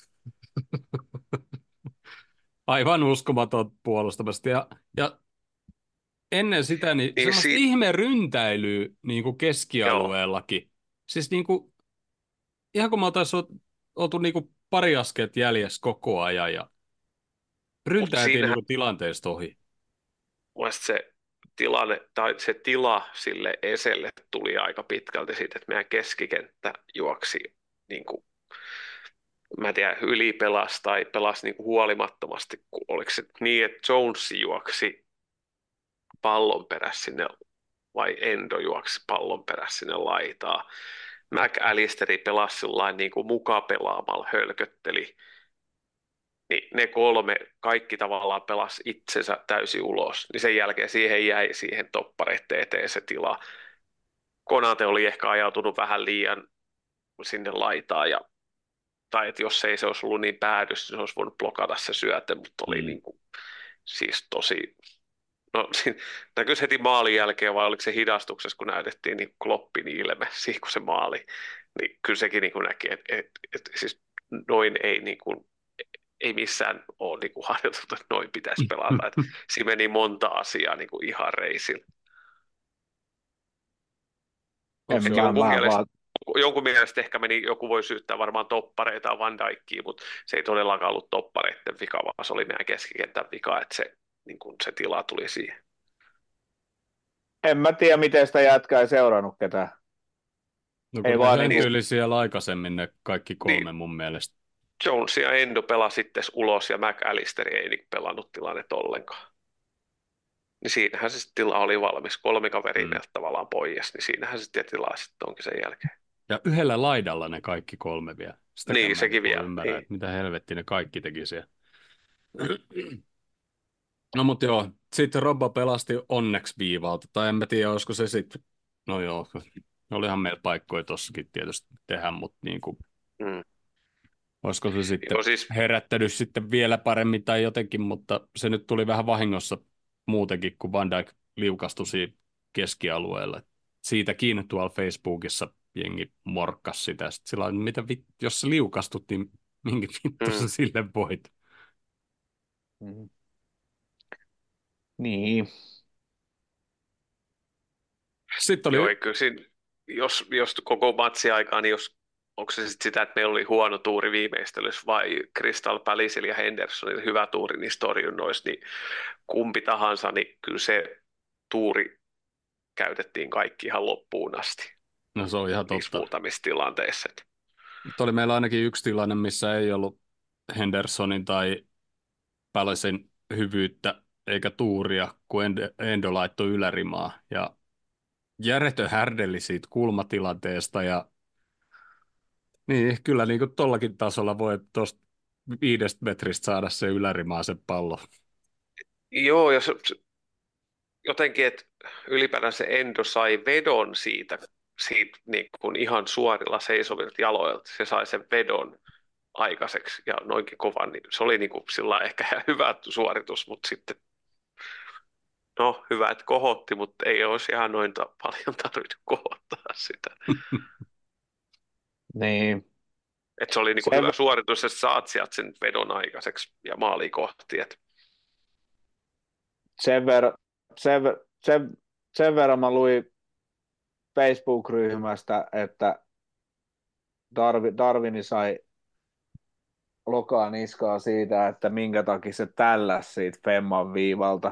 Aivan uskomaton puolustamista. Ja, ja ennen sitä niin Niin semmoista siitä, ihme ryntäilyä niin kuin joo, keskialueellakin. Siis niin kuin, ihan kun me oltaisiin oltu niin kuin pari askelta jäljessä koko ajan ja mutta ryntäiltiin niin siinähän kuin tilanteesta ohi. mun mielestä se tilanne, tai se tila sille Eselle tuli aika pitkälti siitä, että meidän keskikenttä juoksi niin kuin mä en tiedä, ylipelasi tai pelasi niin kuin huolimattomasti, kun oliko se niin, että Jones juoksi pallon perässä sinne, vai Endo juoksi pallon perässä sinne laitaa. McAllisteri pelasi sillain niin kuin muka pelaamalla, hölkötteli. Niin ne kolme, kaikki tavallaan pelasi itsensä täysin ulos. Niin sen jälkeen siihen jäi siihen toppareiden eteen se tila. Konate oli ehkä ajautunut vähän liian sinne laitaan ja tai että jos ei se olisi ollut niin päädys, niin se olisi voinut blokata se syöte, mutta oli Mm. niin kuin, siis tosi, no näkyy heti maalin jälkeen vai oliko se hidastuksessa, kun näytettiin niin Kloppin ilme, siinä kun se maali, niin kyllä sekin niin kuin näki, että et, et, siis noin ei niin kuin, ei missään ole niin kuin harjoitettu, että noin pitäisi pelata, että siinä meni monta asiaa niin kuin ihan reisillä. En Et mä, jonkun mä mielestä vaan, jonkun mielestä ehkä meni, joku voi syyttää varmaan toppareita ja Van Dijkia, mutta se ei todellakaan ollut toppareiden vika, vaan se oli meidän keskikentän vika, että se, niin kun se tila tuli siihen. en mä tiedä, miten sitä jätkää ei seurannut ketään. No Ei kun ne vaan niin kuin, hönkyili siellä aikaisemmin ne kaikki kolme Niin, mun mielestä. Jones ja Endo pelasi sitten ulos ja McAllister ei niin pelannut tilannetta ollenkaan. Niin siinähän se sitten tila oli valmis. Kolme kaveria Mm. meiltä tavallaan pois, niin siinähän se sitten tila sitten onkin sen jälkeen. Ja yhdellä laidalla ne kaikki kolme vielä. Sitäkään Niin, mä en sekin niin vielä. ymmärrä, Niin. että mitä helvetti ne kaikki teki siellä. No mutta joo, sitten Robbo pelasti onneksi viivalta, tai en mä tiedä, olisiko se sitten, no joo, olihan meillä paikkoja tossakin tietysti tehdä, mutta niin kuin, Mm. olisiko se sitten Joo, siis herättänyt sitten vielä paremmin tai jotenkin, mutta se nyt tuli vähän vahingossa muutenkin, kun Van Dijk liukastui siinä keskialueella. Siitäkin tuolla Facebookissa jengi morkkas sitä. Sitten sillä lailla, mitä vit... jos sä liukastut, niin minkä vittu sä Mm. sille voit? Mm. Niin. Sitten Joo, oli, ei kyllä siinä, jos, jos koko matsi aikaa, niin jos, onko se sitten sitä, että meillä oli huono tuuri viimeistelyssä vai Crystal Palacella ja Hendersonilla hyvä tuuri niissä torjunnoissa, niin kumpi tahansa, niin kyllä se tuuri käytettiin kaikki ihan loppuun asti no se on ihan niissä totta. muutamissa tilanteissa. Et Mutta oli meillä ainakin yksi tilanne, missä ei ollut Hendersonin tai Palacen hyvyyttä eikä tuuria, kun Endo, Endo laittoi ylärimaa. Ja järjetön härdelli siitä kulmatilanteesta ja niin, kyllä niin kuin tollakin tasolla voi tuosta viidestä metristä saada se ylärimaa se pallo. Joo, ja se, se- jotenkin, että ylipäätään se Endo sai vedon siitä, siitä niin kuin ihan suorilla seisovilta jaloilta. Se sai sen vedon aikaiseksi ja noinkin kovan, niin se oli niin kuin sillä lailla ehkä ihan hyvä suoritus, mutta sitten no hyvä, että kohotti, mutta ei olisi ihan noin ta- paljon tarvinnut kohottaa sitä. Niin. Että se oli niin kuin Sen, hyvä suoritus, että saat sieltä sen vedon aikaiseksi ja maaliin kohti. Et, sen, ver, sen, ver- sen, sen verran mä luin Facebook-ryhmästä, että Darwin, Darwini sai lokaa niskaa siitä, että minkä takia se tälläsi siitä Femman viivalta.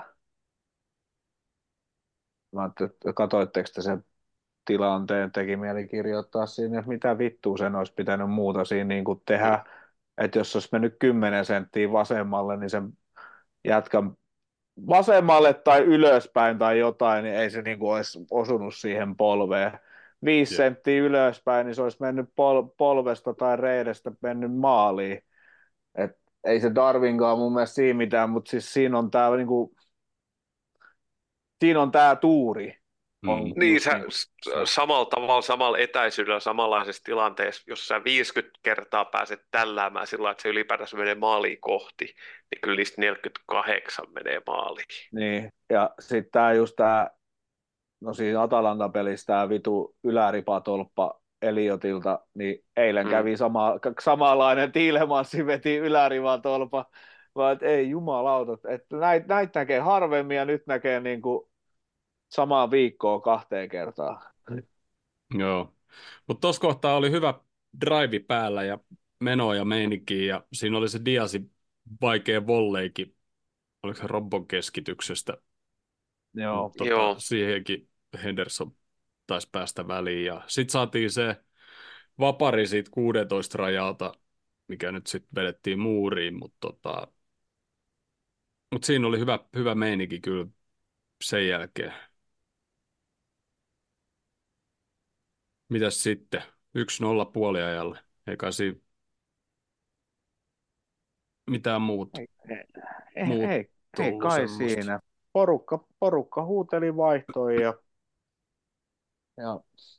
Mä ajattelin, että katoitteko te sen tilanteen, teki mieli kirjoittaa sinne, että mitä vittua sen olisi pitänyt muuta siinä niin kuin mm, tehdä, että jos olisi mennyt kymmenen senttiä vasemmalle, niin sen jätkän vasemmalle tai ylöspäin tai jotain, niin ei se niin kuin olisi osunut siihen polveen. Viisi Jep. senttiä ylöspäin, niin se olisi mennyt pol- polvesta tai reidestä mennyt maaliin. Et ei se Darwinkaan mun mielestä siinä mitään, mutta siis siinä on tämä niinku, siinä on tää tuuri. On Mm. niin just sä niin kuin s- se. samalla tavalla, samalla etäisyydellä, samanlaisessa tilanteessa, jos sä viisikymmentä kertaa pääset tälläämään sillä lailla, että se ylipäätänsä menee maaliin kohti, niin kyllä niistä neljäkymmentäkahdeksan menee maaliin. Niin. Ja sitten tämä just tämä, no siinä Atalanta-pelissä tämä vitu yläripatolppa Eliotilta, niin eilen Mm. kävi sama, samanlainen Tiilemassi veti yläripatolpa, vaan että ei jumalauta, että näitä näit näkee harvemmin ja nyt näkee niin kuin samaan viikkoon kahteen kertaan. Joo. Mutta tuossa kohtaa oli hyvä drive päällä ja meno ja meininki ja siinä oli se Diasin vaikea volleikin. Oliko se Robbon keskityksestä? Joo. Mutta tota, Joo, siihenkin Henderson taisi päästä väliin. Ja sitten saatiin se vapari siitä kuusitoista rajalta, mikä nyt sitten vedettiin muuriin, mutta tota, mut siinä oli hyvä, hyvä meininki kyllä sen jälkeen. Mitäs sitten? Yksi nolla puoliajalle. Eikä siinä mitään muut, Ei, ei, muut ei, ei ollut kai semmoista. siinä. Porukka, porukka huuteli vaihtoja ja, ja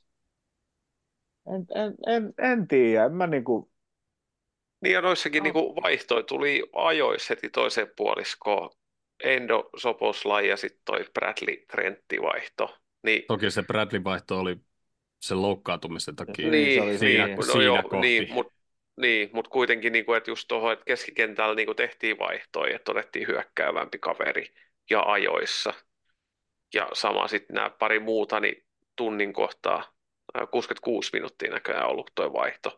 en, en, en, en tiedä. En mä niinku, niin ja noissakin no, niinku vaihtoi tuli ajoissa heti toiseen puoliskoon. Endo Soboslai ja sitten toi Bradley Trentti vaihto. Niin, Toki se Bradley-vaihto oli sen loukkaantumisen takia niin se niin, oli siinä, niin, siinä. no siinä joo, niin, kohti. mutta niin, mut kuitenkin, niinku, että just tuohon, että keskikentällä niinku tehtiin vaihtoja, että otettiin hyökkäävämpi kaveri ja ajoissa. Ja sama sitten nämä pari muuta, niin tunnin kohtaa, ää, kuusikymmentäkuusi minuuttia näköjään ollut tuo vaihto,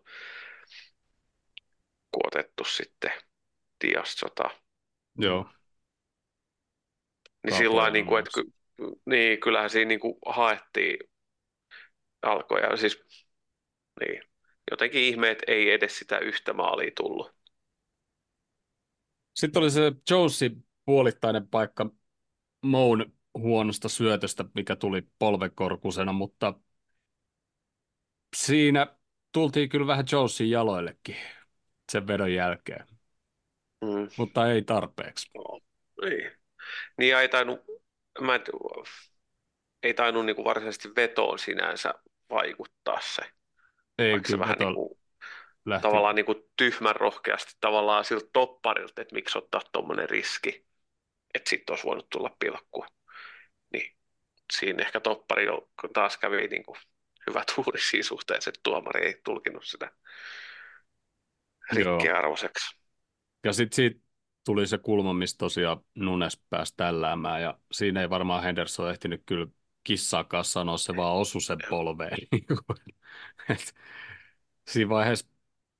kun otettu sitten Dias-sota. Joo, Niin sillä lailla, Kapoinen niin kuin, että myös. ky- niin, kyllähän siinä niin kuin haettiin alkoja. Siis, niin, jotenkin ihme, että ei edes sitä yhtä maalia tullut. Sitten oli se Jonesin puolittainen paikka Moun huonosta syötöstä, mikä tuli polvekorkusena, mutta siinä tultiin kyllä vähän Jonesin jaloillekin sen vedon jälkeen, Mm. mutta ei tarpeeksi. No, niin. Niin ja ei tainnut, mä en, ei tainnut niin kuin varsinaisesti vetoon sinänsä vaikuttaa se, Ei vaikka se kyllä vähän niin veto kuin, lähti. tavallaan niin kuin tyhmän rohkeasti tavallaan siltä topparilta, että miksi ottaa tuommoinen riski, että sitten olisi voinut tulla pilkku. Niin siinä ehkä toppari taas kävi niin kuin hyvät uudis siinä suhteessa, että tuomari ei tulkinut sitä Joo. rikkearvoiseksi. Ja sitten siitä tuli se kulma, missä tosiaan Nunes pääsi tälläämään, ja siinä ei varmaan Henderson ehtinyt kyllä kissaakaan sanoa, se vaan osui sen polveen. Et siinä vaiheessa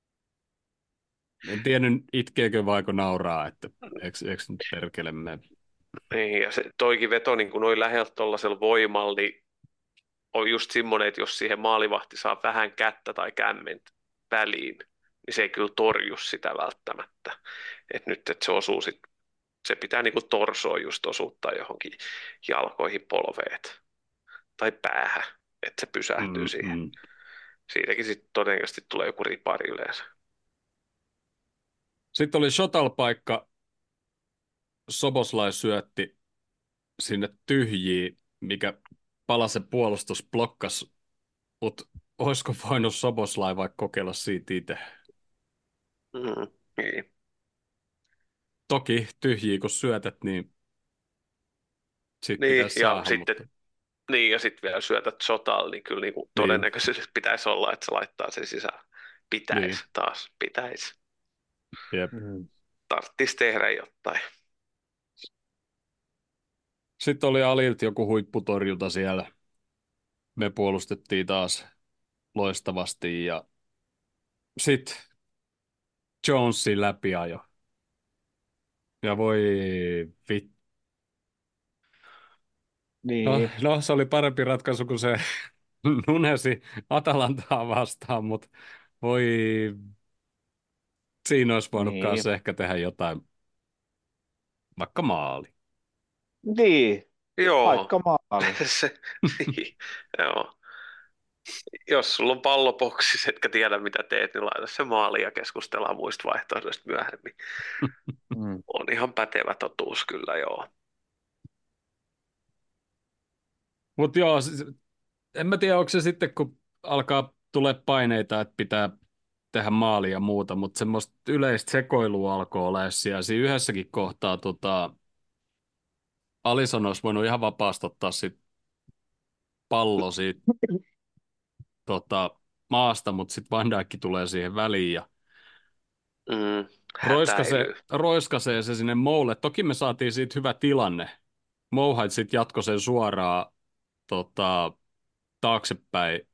en tiennyt itkeekö vaiko nauraa, että eikö, eikö nyt perkele mene. Niin, ja se toikin veto niin kuin noin läheltä tuollaisella voimalla, niin on just semmoinen, että jos siihen maalivahti saa vähän kättä tai kämmentä väliin, niin se ei kyllä torju sitä välttämättä. Et nyt, että se osuu sit, se pitää niinku torsoa just osuuttaa johonkin jalkoihin, polveet tai päähän, että se pysähtyy Mm, siihen. mm. Siitäkin sitten todennäköisesti tulee joku ripari yleensä. Sitten oli Shotal-paikka, Soboslai syötti sinne tyhjiin, mikä Palasen puolustus blokkasi, mutta olisiko voinut Soboslai vaikka kokeilla siitä itse? Mm, niin. Toki tyhjiä kun syötät, niin sit Niin, pitäisi ja saada, sitten mutta niin, ja sitten vielä syötät Shotal, niin kyllä niinku niin, todennäköisesti pitäisi olla, että se laittaa sen sisään. niin, Pitäisi taas, pitäisi. jep. Mm. Tarttis tehdä jotain. Sitten oli Alilta joku huipputorjunta siellä. Me puolustettiin taas loistavasti ja sitten Jonesin läpiajo. Ja voi vittu. No, Niin, no, se oli parempi ratkaisu kuin se Nunesi Atalantaa vastaan, mutta voi, siinä olisi voinut niin, kanssa ehkä tehdä jotain, vaikka maali. niin, Joo, vaikka maali. se, niin, joo. Jos sulla on palloboksissa, etkä tiedä mitä teet, niin laita se maali ja keskustellaan muista vaihtoehdoista myöhemmin. Mm. On ihan pätevä totuus kyllä, joo. Mutta joo, siis, en mä tiedä, onko se sitten, kun alkaa tulee paineita, että pitää tehdä maalia ja muuta, mutta semmoista yleistä sekoilua alkoi olla siellä. Siinä yhdessäkin kohtaa tota, Alisson olisi voinut ihan vapaasti ottaa sit pallo siitä tota, maasta, mutta sitten Van Dijk tulee siihen väliin ja Mm, roiskasee, hätäily. roiskasee se sinne Moulle. Toki me saatiin siitä hyvä tilanne. Mouhait sitten jatkoi sen suoraan tota, taaksepäin.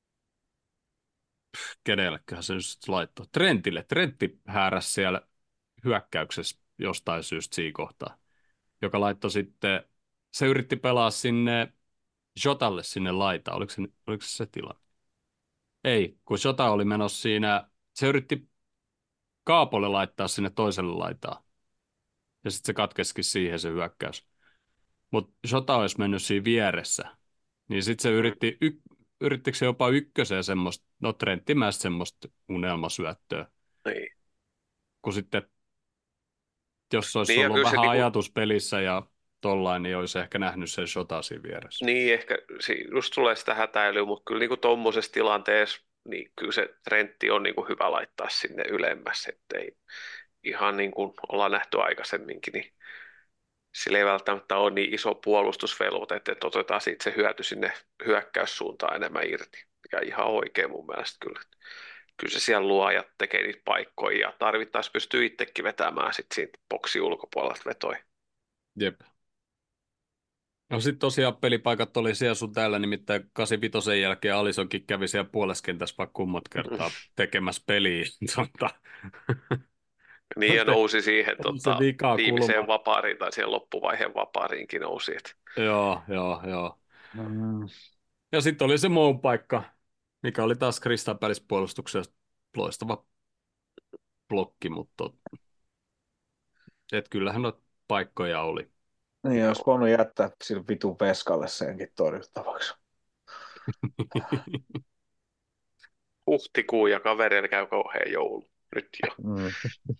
Kenelleköhän se nyt sit laittoi? Trentille. Trentti hääräsi siellä hyökkäyksessä jostain syystä siinä kohtaa, joka laittoi sitten, se yritti pelaa sinne Jotalle sinne laitaan. Oliko se, oliko se se tilanne? Ei, kun Jota oli menossa siinä, se yritti Kaapolle laittaa sinne toiselle laitaan. Ja sitten se katkesikin siihen se hyökkäys. Mutta Jota olisi mennyt siinä vieressä. Niin sitten se Mm, yritti, y, yrittikö se jopa ykköseen semmoista, no trenttimäistä semmoista unelmasyöttöä. niin. Kun sitten, jos olisi Niin ja ollut kyllä se vähän niinku, ajatus pelissä ja tollain, niin olisi ehkä nähnyt sen Jota siinä vieressä. niin ehkä si- just tulee sitä hätäilyä, mutta kyllä niinku tommosessa tilanteessa, niin kyllä se Trentti on niinku hyvä laittaa sinne ylemmäs, ettei ihan niin kuin ollaan nähty aikaisemminkin, niin sillä ei välttämättä ole niin iso puolustusvelvoite, että otetaan siitä se hyöty sinne hyökkäyssuuntaan enemmän irti. Ja ihan oikein mun mielestä kyllä. Kyllä se siellä luo ja tekee niitä paikkoja ja tarvittaessa pystyy itsekin vetämään sit siitä boksi ulkopuolelta vetoi. Jep. No sitten tosiaan pelipaikat oli siellä sun täällä, nimittäin kahdeksankymmentäviisi jälkeen Alisonkin kävi siellä puoleskentässä vaikka kummat kertaa tekemässä peliä. Tota, Niin ja se, nousi siihen se tota, vikaa viimeiseen kulma. vapaariin tai siihen loppuvaiheen vapaariinkin nousi. Et, Joo, joo, joo. Mm. Ja sitten oli se muun paikka, mikä oli taas Crystal Palace puolustuksessa loistava blokki, mutta et kyllähän noita paikkoja oli. Niin, olisi joo. voinut jättää sille vitun peskalle senkin torjuttavaksi. Huhtikuu ja kavereilla käy kauhean joulu. Nyt jo. Mm.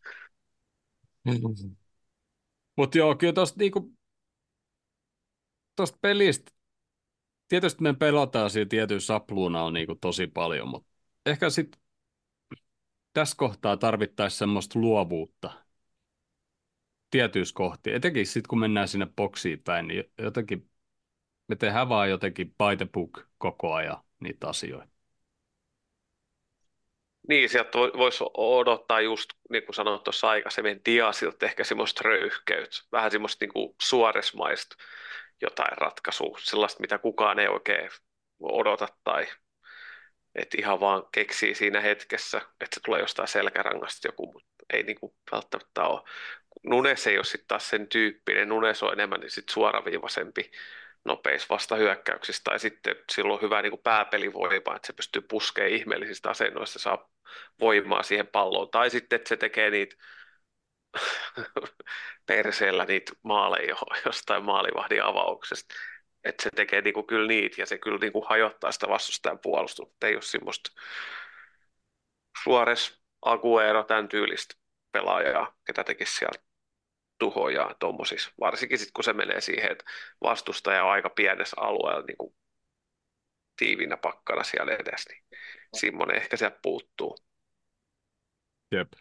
Mutta joo, kyllä tuosta niinku, tosta pelistä, tietysti me pelataan siinä tietyllä sapluunalla niinku tosi paljon, mutta ehkä sitten tässä kohtaa tarvittaisiin semmoista luovuutta tietyissä kohtia. Etenkin sitten, kun mennään sinne boksiin päin, niin jotenkin me tehdään vaan jotenkin by the book koko ajan. niitä asioita. Niin, sieltä vo- voisi odottaa just, niin kuin sanoit tuossa aikaisemmin, Diasilta ehkä semmoista röyhkeyttä, vähän semmoista niin kuin suoresmaista jotain ratkaisua, sellaista, mitä kukaan ei oikein odota tai että ihan vaan keksii siinä hetkessä, että se tulee jostain selkärangasta joku, mutta ei niin kuin välttämättä ole. Nunes ei ole sitten taas sen tyyppinen, Nunes on enemmän niin sit suoraviivaisempi nopeissa vastahyökkäyksissä, tai sitten sillä on hyvä niin kuin pääpelivoima, että se pystyy puskemaan ihmeellisistä asennoista, saa voimaa siihen palloon, tai sitten, että se tekee niitä perseellä niitä maaleja jostain maalivahdin avauksesta, että se tekee niinku kyllä niitä, ja se kyllä niinku hajottaa sitä vastustajan puolustusta, mutta ei ole semmoista Suores, Aguero, tämän tyylistä pelaajaa, ketä tekisi sieltä tuhojaa tuommoisissa. Varsinkin sitten, kun se menee siihen, että vastustaja on aika pienessä alueella niin kuin tiivinä pakkana siellä edessä, niin semmoinen ehkä sieltä puuttuu. Jep.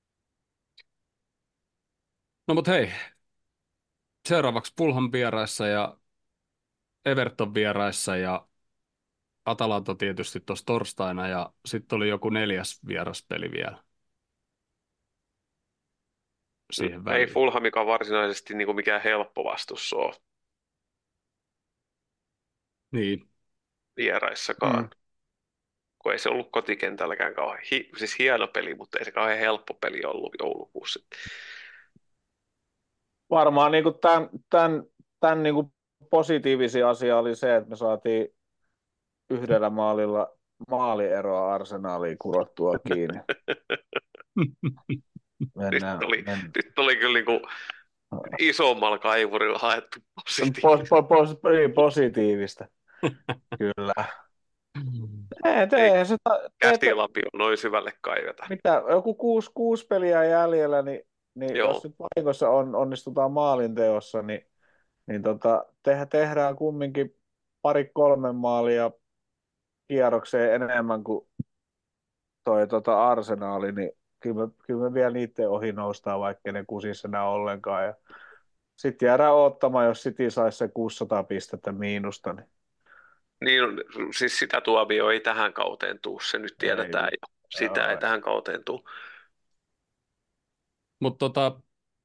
No mut hei, seuraavaksi Fulham vieraissa ja Everton vieraissa ja Atalanta tietysti tuossa torstaina ja sitten oli joku neljäs vieraspeli vielä Mm, siihen Ei väliin. Fulhamikaan varsinaisesti niin kuin mikään helppo vastus ole Niin, vieraissakaan, Mm. kun ei se ollut kotikentälläkään kauhean, hi- siis hieno peli, mutta ei se kauhean helppo peli ollut joulukuussa. Varmaan niin kuin tämän, tämän, tämän niin kuin positiivisia asia oli se, että me saatiin yhdellä maalilla maalieroa Arsenaaliin kurottua kiinni. Nyt Mennään, oli, mennään. nyt oli kyllä niin kuin isommalla kaivurilla haettu Pos, positiivista. pos, pos, niin, positiivista, kyllä. Ei, te, Ei eihän se, ta- te, te, käsilapio noin syvälle kaiveta. mitä, joku kuusi, kuusi peliä jäljellä, niin, niin jos Joo, nyt vahingossa on, onnistutaan maalinteossa, niin, niin tota, te, tehdään kumminkin pari kolme maalia kierrokseen enemmän kuin toi tota Arsenaali, niin kyllä me, kyllä me vielä niiden ohi noustaan, vaikka ne kusissa enää ollenkaan. Ja sitten jäädään odottamaan, jos City saisi se kuusisataa pistettä miinusta, niin niin on, siis sitä tuomio ei tähän kauteen tuu, se nyt ei tiedetään jo. Sitä ei mitään. tähän kauteen tuu. mutta tota,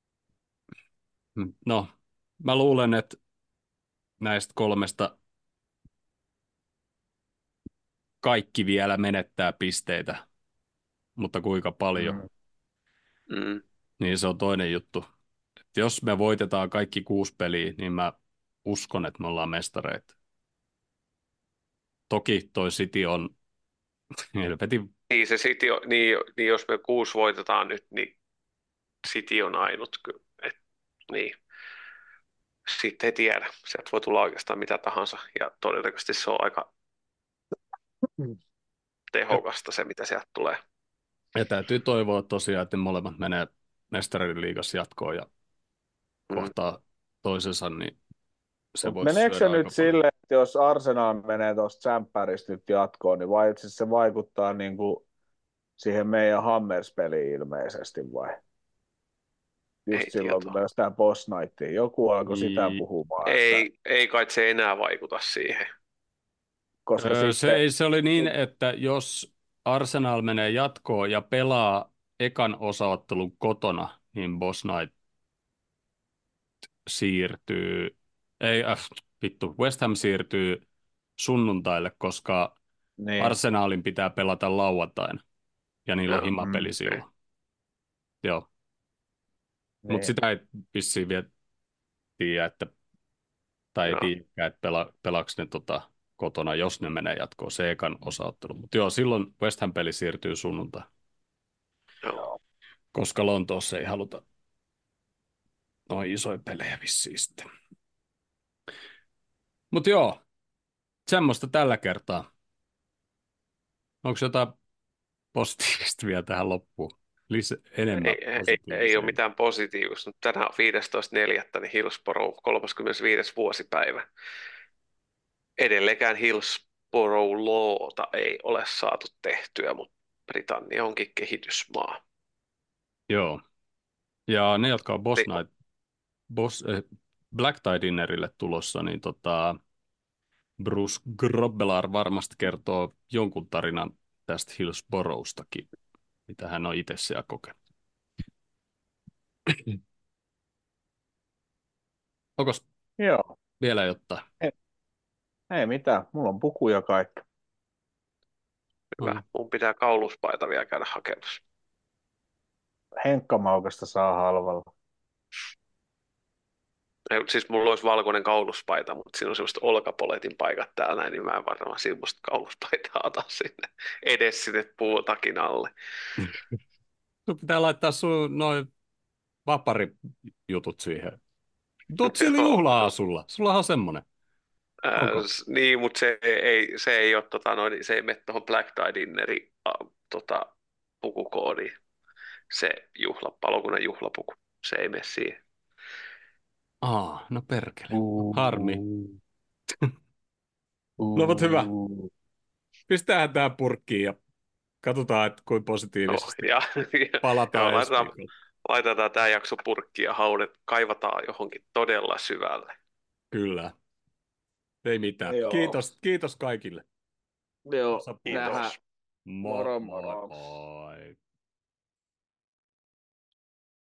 no, mä luulen, että näistä kolmesta kaikki vielä menettää pisteitä, mutta kuinka paljon, Mm. Mm. niin se on toinen juttu. Et jos me voitetaan kaikki kuusi peliä, niin mä uskon, että me ollaan mestareita. Toki toi City on helvetin, Niin se City on, niin, niin jos me kuusi voitetaan nyt, niin City on ainut. ky- Et, niin, sitten ei tiedä. Sieltä voi tulla oikeastaan mitä tahansa, ja todennäköisesti se on aika Mm. ja, tehokasta se, mitä sieltä tulee. ja täytyy toivoa tosiaan, että ne molemmat menee mestarien liigassa jatkoon ja Mm. kohtaa toisensa, niin se Mutta voisi meneekö se syödä nyt aika paljon. silleen, että jos Arsenal menee tuosta Tsempäristä nyt jatkoon, niin vai itse se vaikuttaa niin kuin siihen meidän Hammers-peliin ilmeisesti vai? Just Ei silloin, kun tietoa. me sitä Boss Nightia. Joku alkoi sitä Niin, puhumaan, että Ei, ei kai se enää vaikuta siihen. koska öö, se, sitten, ei, se oli niin, että jos Arsenal menee jatkoon ja pelaa ekan osaottelun kotona, niin Boss Night siirtyy, ei, äh, vittu, West Ham siirtyy sunnuntaille, koska niin, Arsenalin pitää pelata lauantaina, ja niillä on Joo, mm, himapeli okei. silloin. Joo, mutta niin, sitä ei vissiin vielä tiedä, että, tai ei Joo, tiedä, että pela, pelaako ne tota, kotona, jos ne menee jatkoon, se ekan osaottelu. Mutta joo, silloin West Ham-peli siirtyy sunnuntai, joo. koska Lontoossa ei haluta noin isoja pelejä vissiin sitten. Mutta joo, semmoista tällä kertaa. Onko jotain positiivista vielä tähän loppuun? Lisä, enemmän Ei, ei, ei ole positiivisia. mitään positiivista, mutta tänään on viidestoista neljättä niin Hillsborough kolmaskymmenesviides vuosipäivä. Edelleenkään Hillsborough Lawta ei ole saatu tehtyä, mutta Britannia onkin kehitysmaa. Joo. Ja ne, jotka on Boss Niin, Night, Boss, eh, Black Tie Dinnerille tulossa, niin tota, Bruce Grobbelaar varmasti kertoo jonkun tarinan tästä Hillsboroughstakin, mitä hän on itse siellä kokenut. Onko Joo, vielä jotain? ei, ei mitään. Mulla on pukuja kaikki. Hyvä. No, Mun pitää kauluspaita vielä käydä hakemassa. Henkkamaukasta saa halvalla. Ei, siis mulla olisi valkoinen kauluspaita, mutta siinä on semmoiset olkapoletin paikat täällä näin, niin mä en varmaan semmoista kauluspaitaa ota sinne edes sinne puutakin alle. sun pitää laittaa sun noin vaparijutut siihen. Tuut sillä Joo. juhla-asulla. Sulla on semmonen. Ää, Onko? s- niin, mutta se ei, se ei ole, tota, noin, se ei mene tuohon Black Tie Dinnerin a, tota, pukukoodiin. Se juhla, palokunnan juhlapuku, se ei mene siihen. Aa, no perkele. Harmi. Uu, No mutta hyvä. uu. Pistetään tää purkkiin ja katsotaan, että kuinka No, positiivisesti ja, ja, palataan ja ensi laitetaan, viikolla. laitetaan tämä jakso purkkiin ja haudet kaivataan johonkin todella syvälle. Kyllä. Ei mitään. Joo. Kiitos, kiitos kaikille. Joo, Osa- nähdään. Kiitos. Moi, Moro, moi, moro. moi.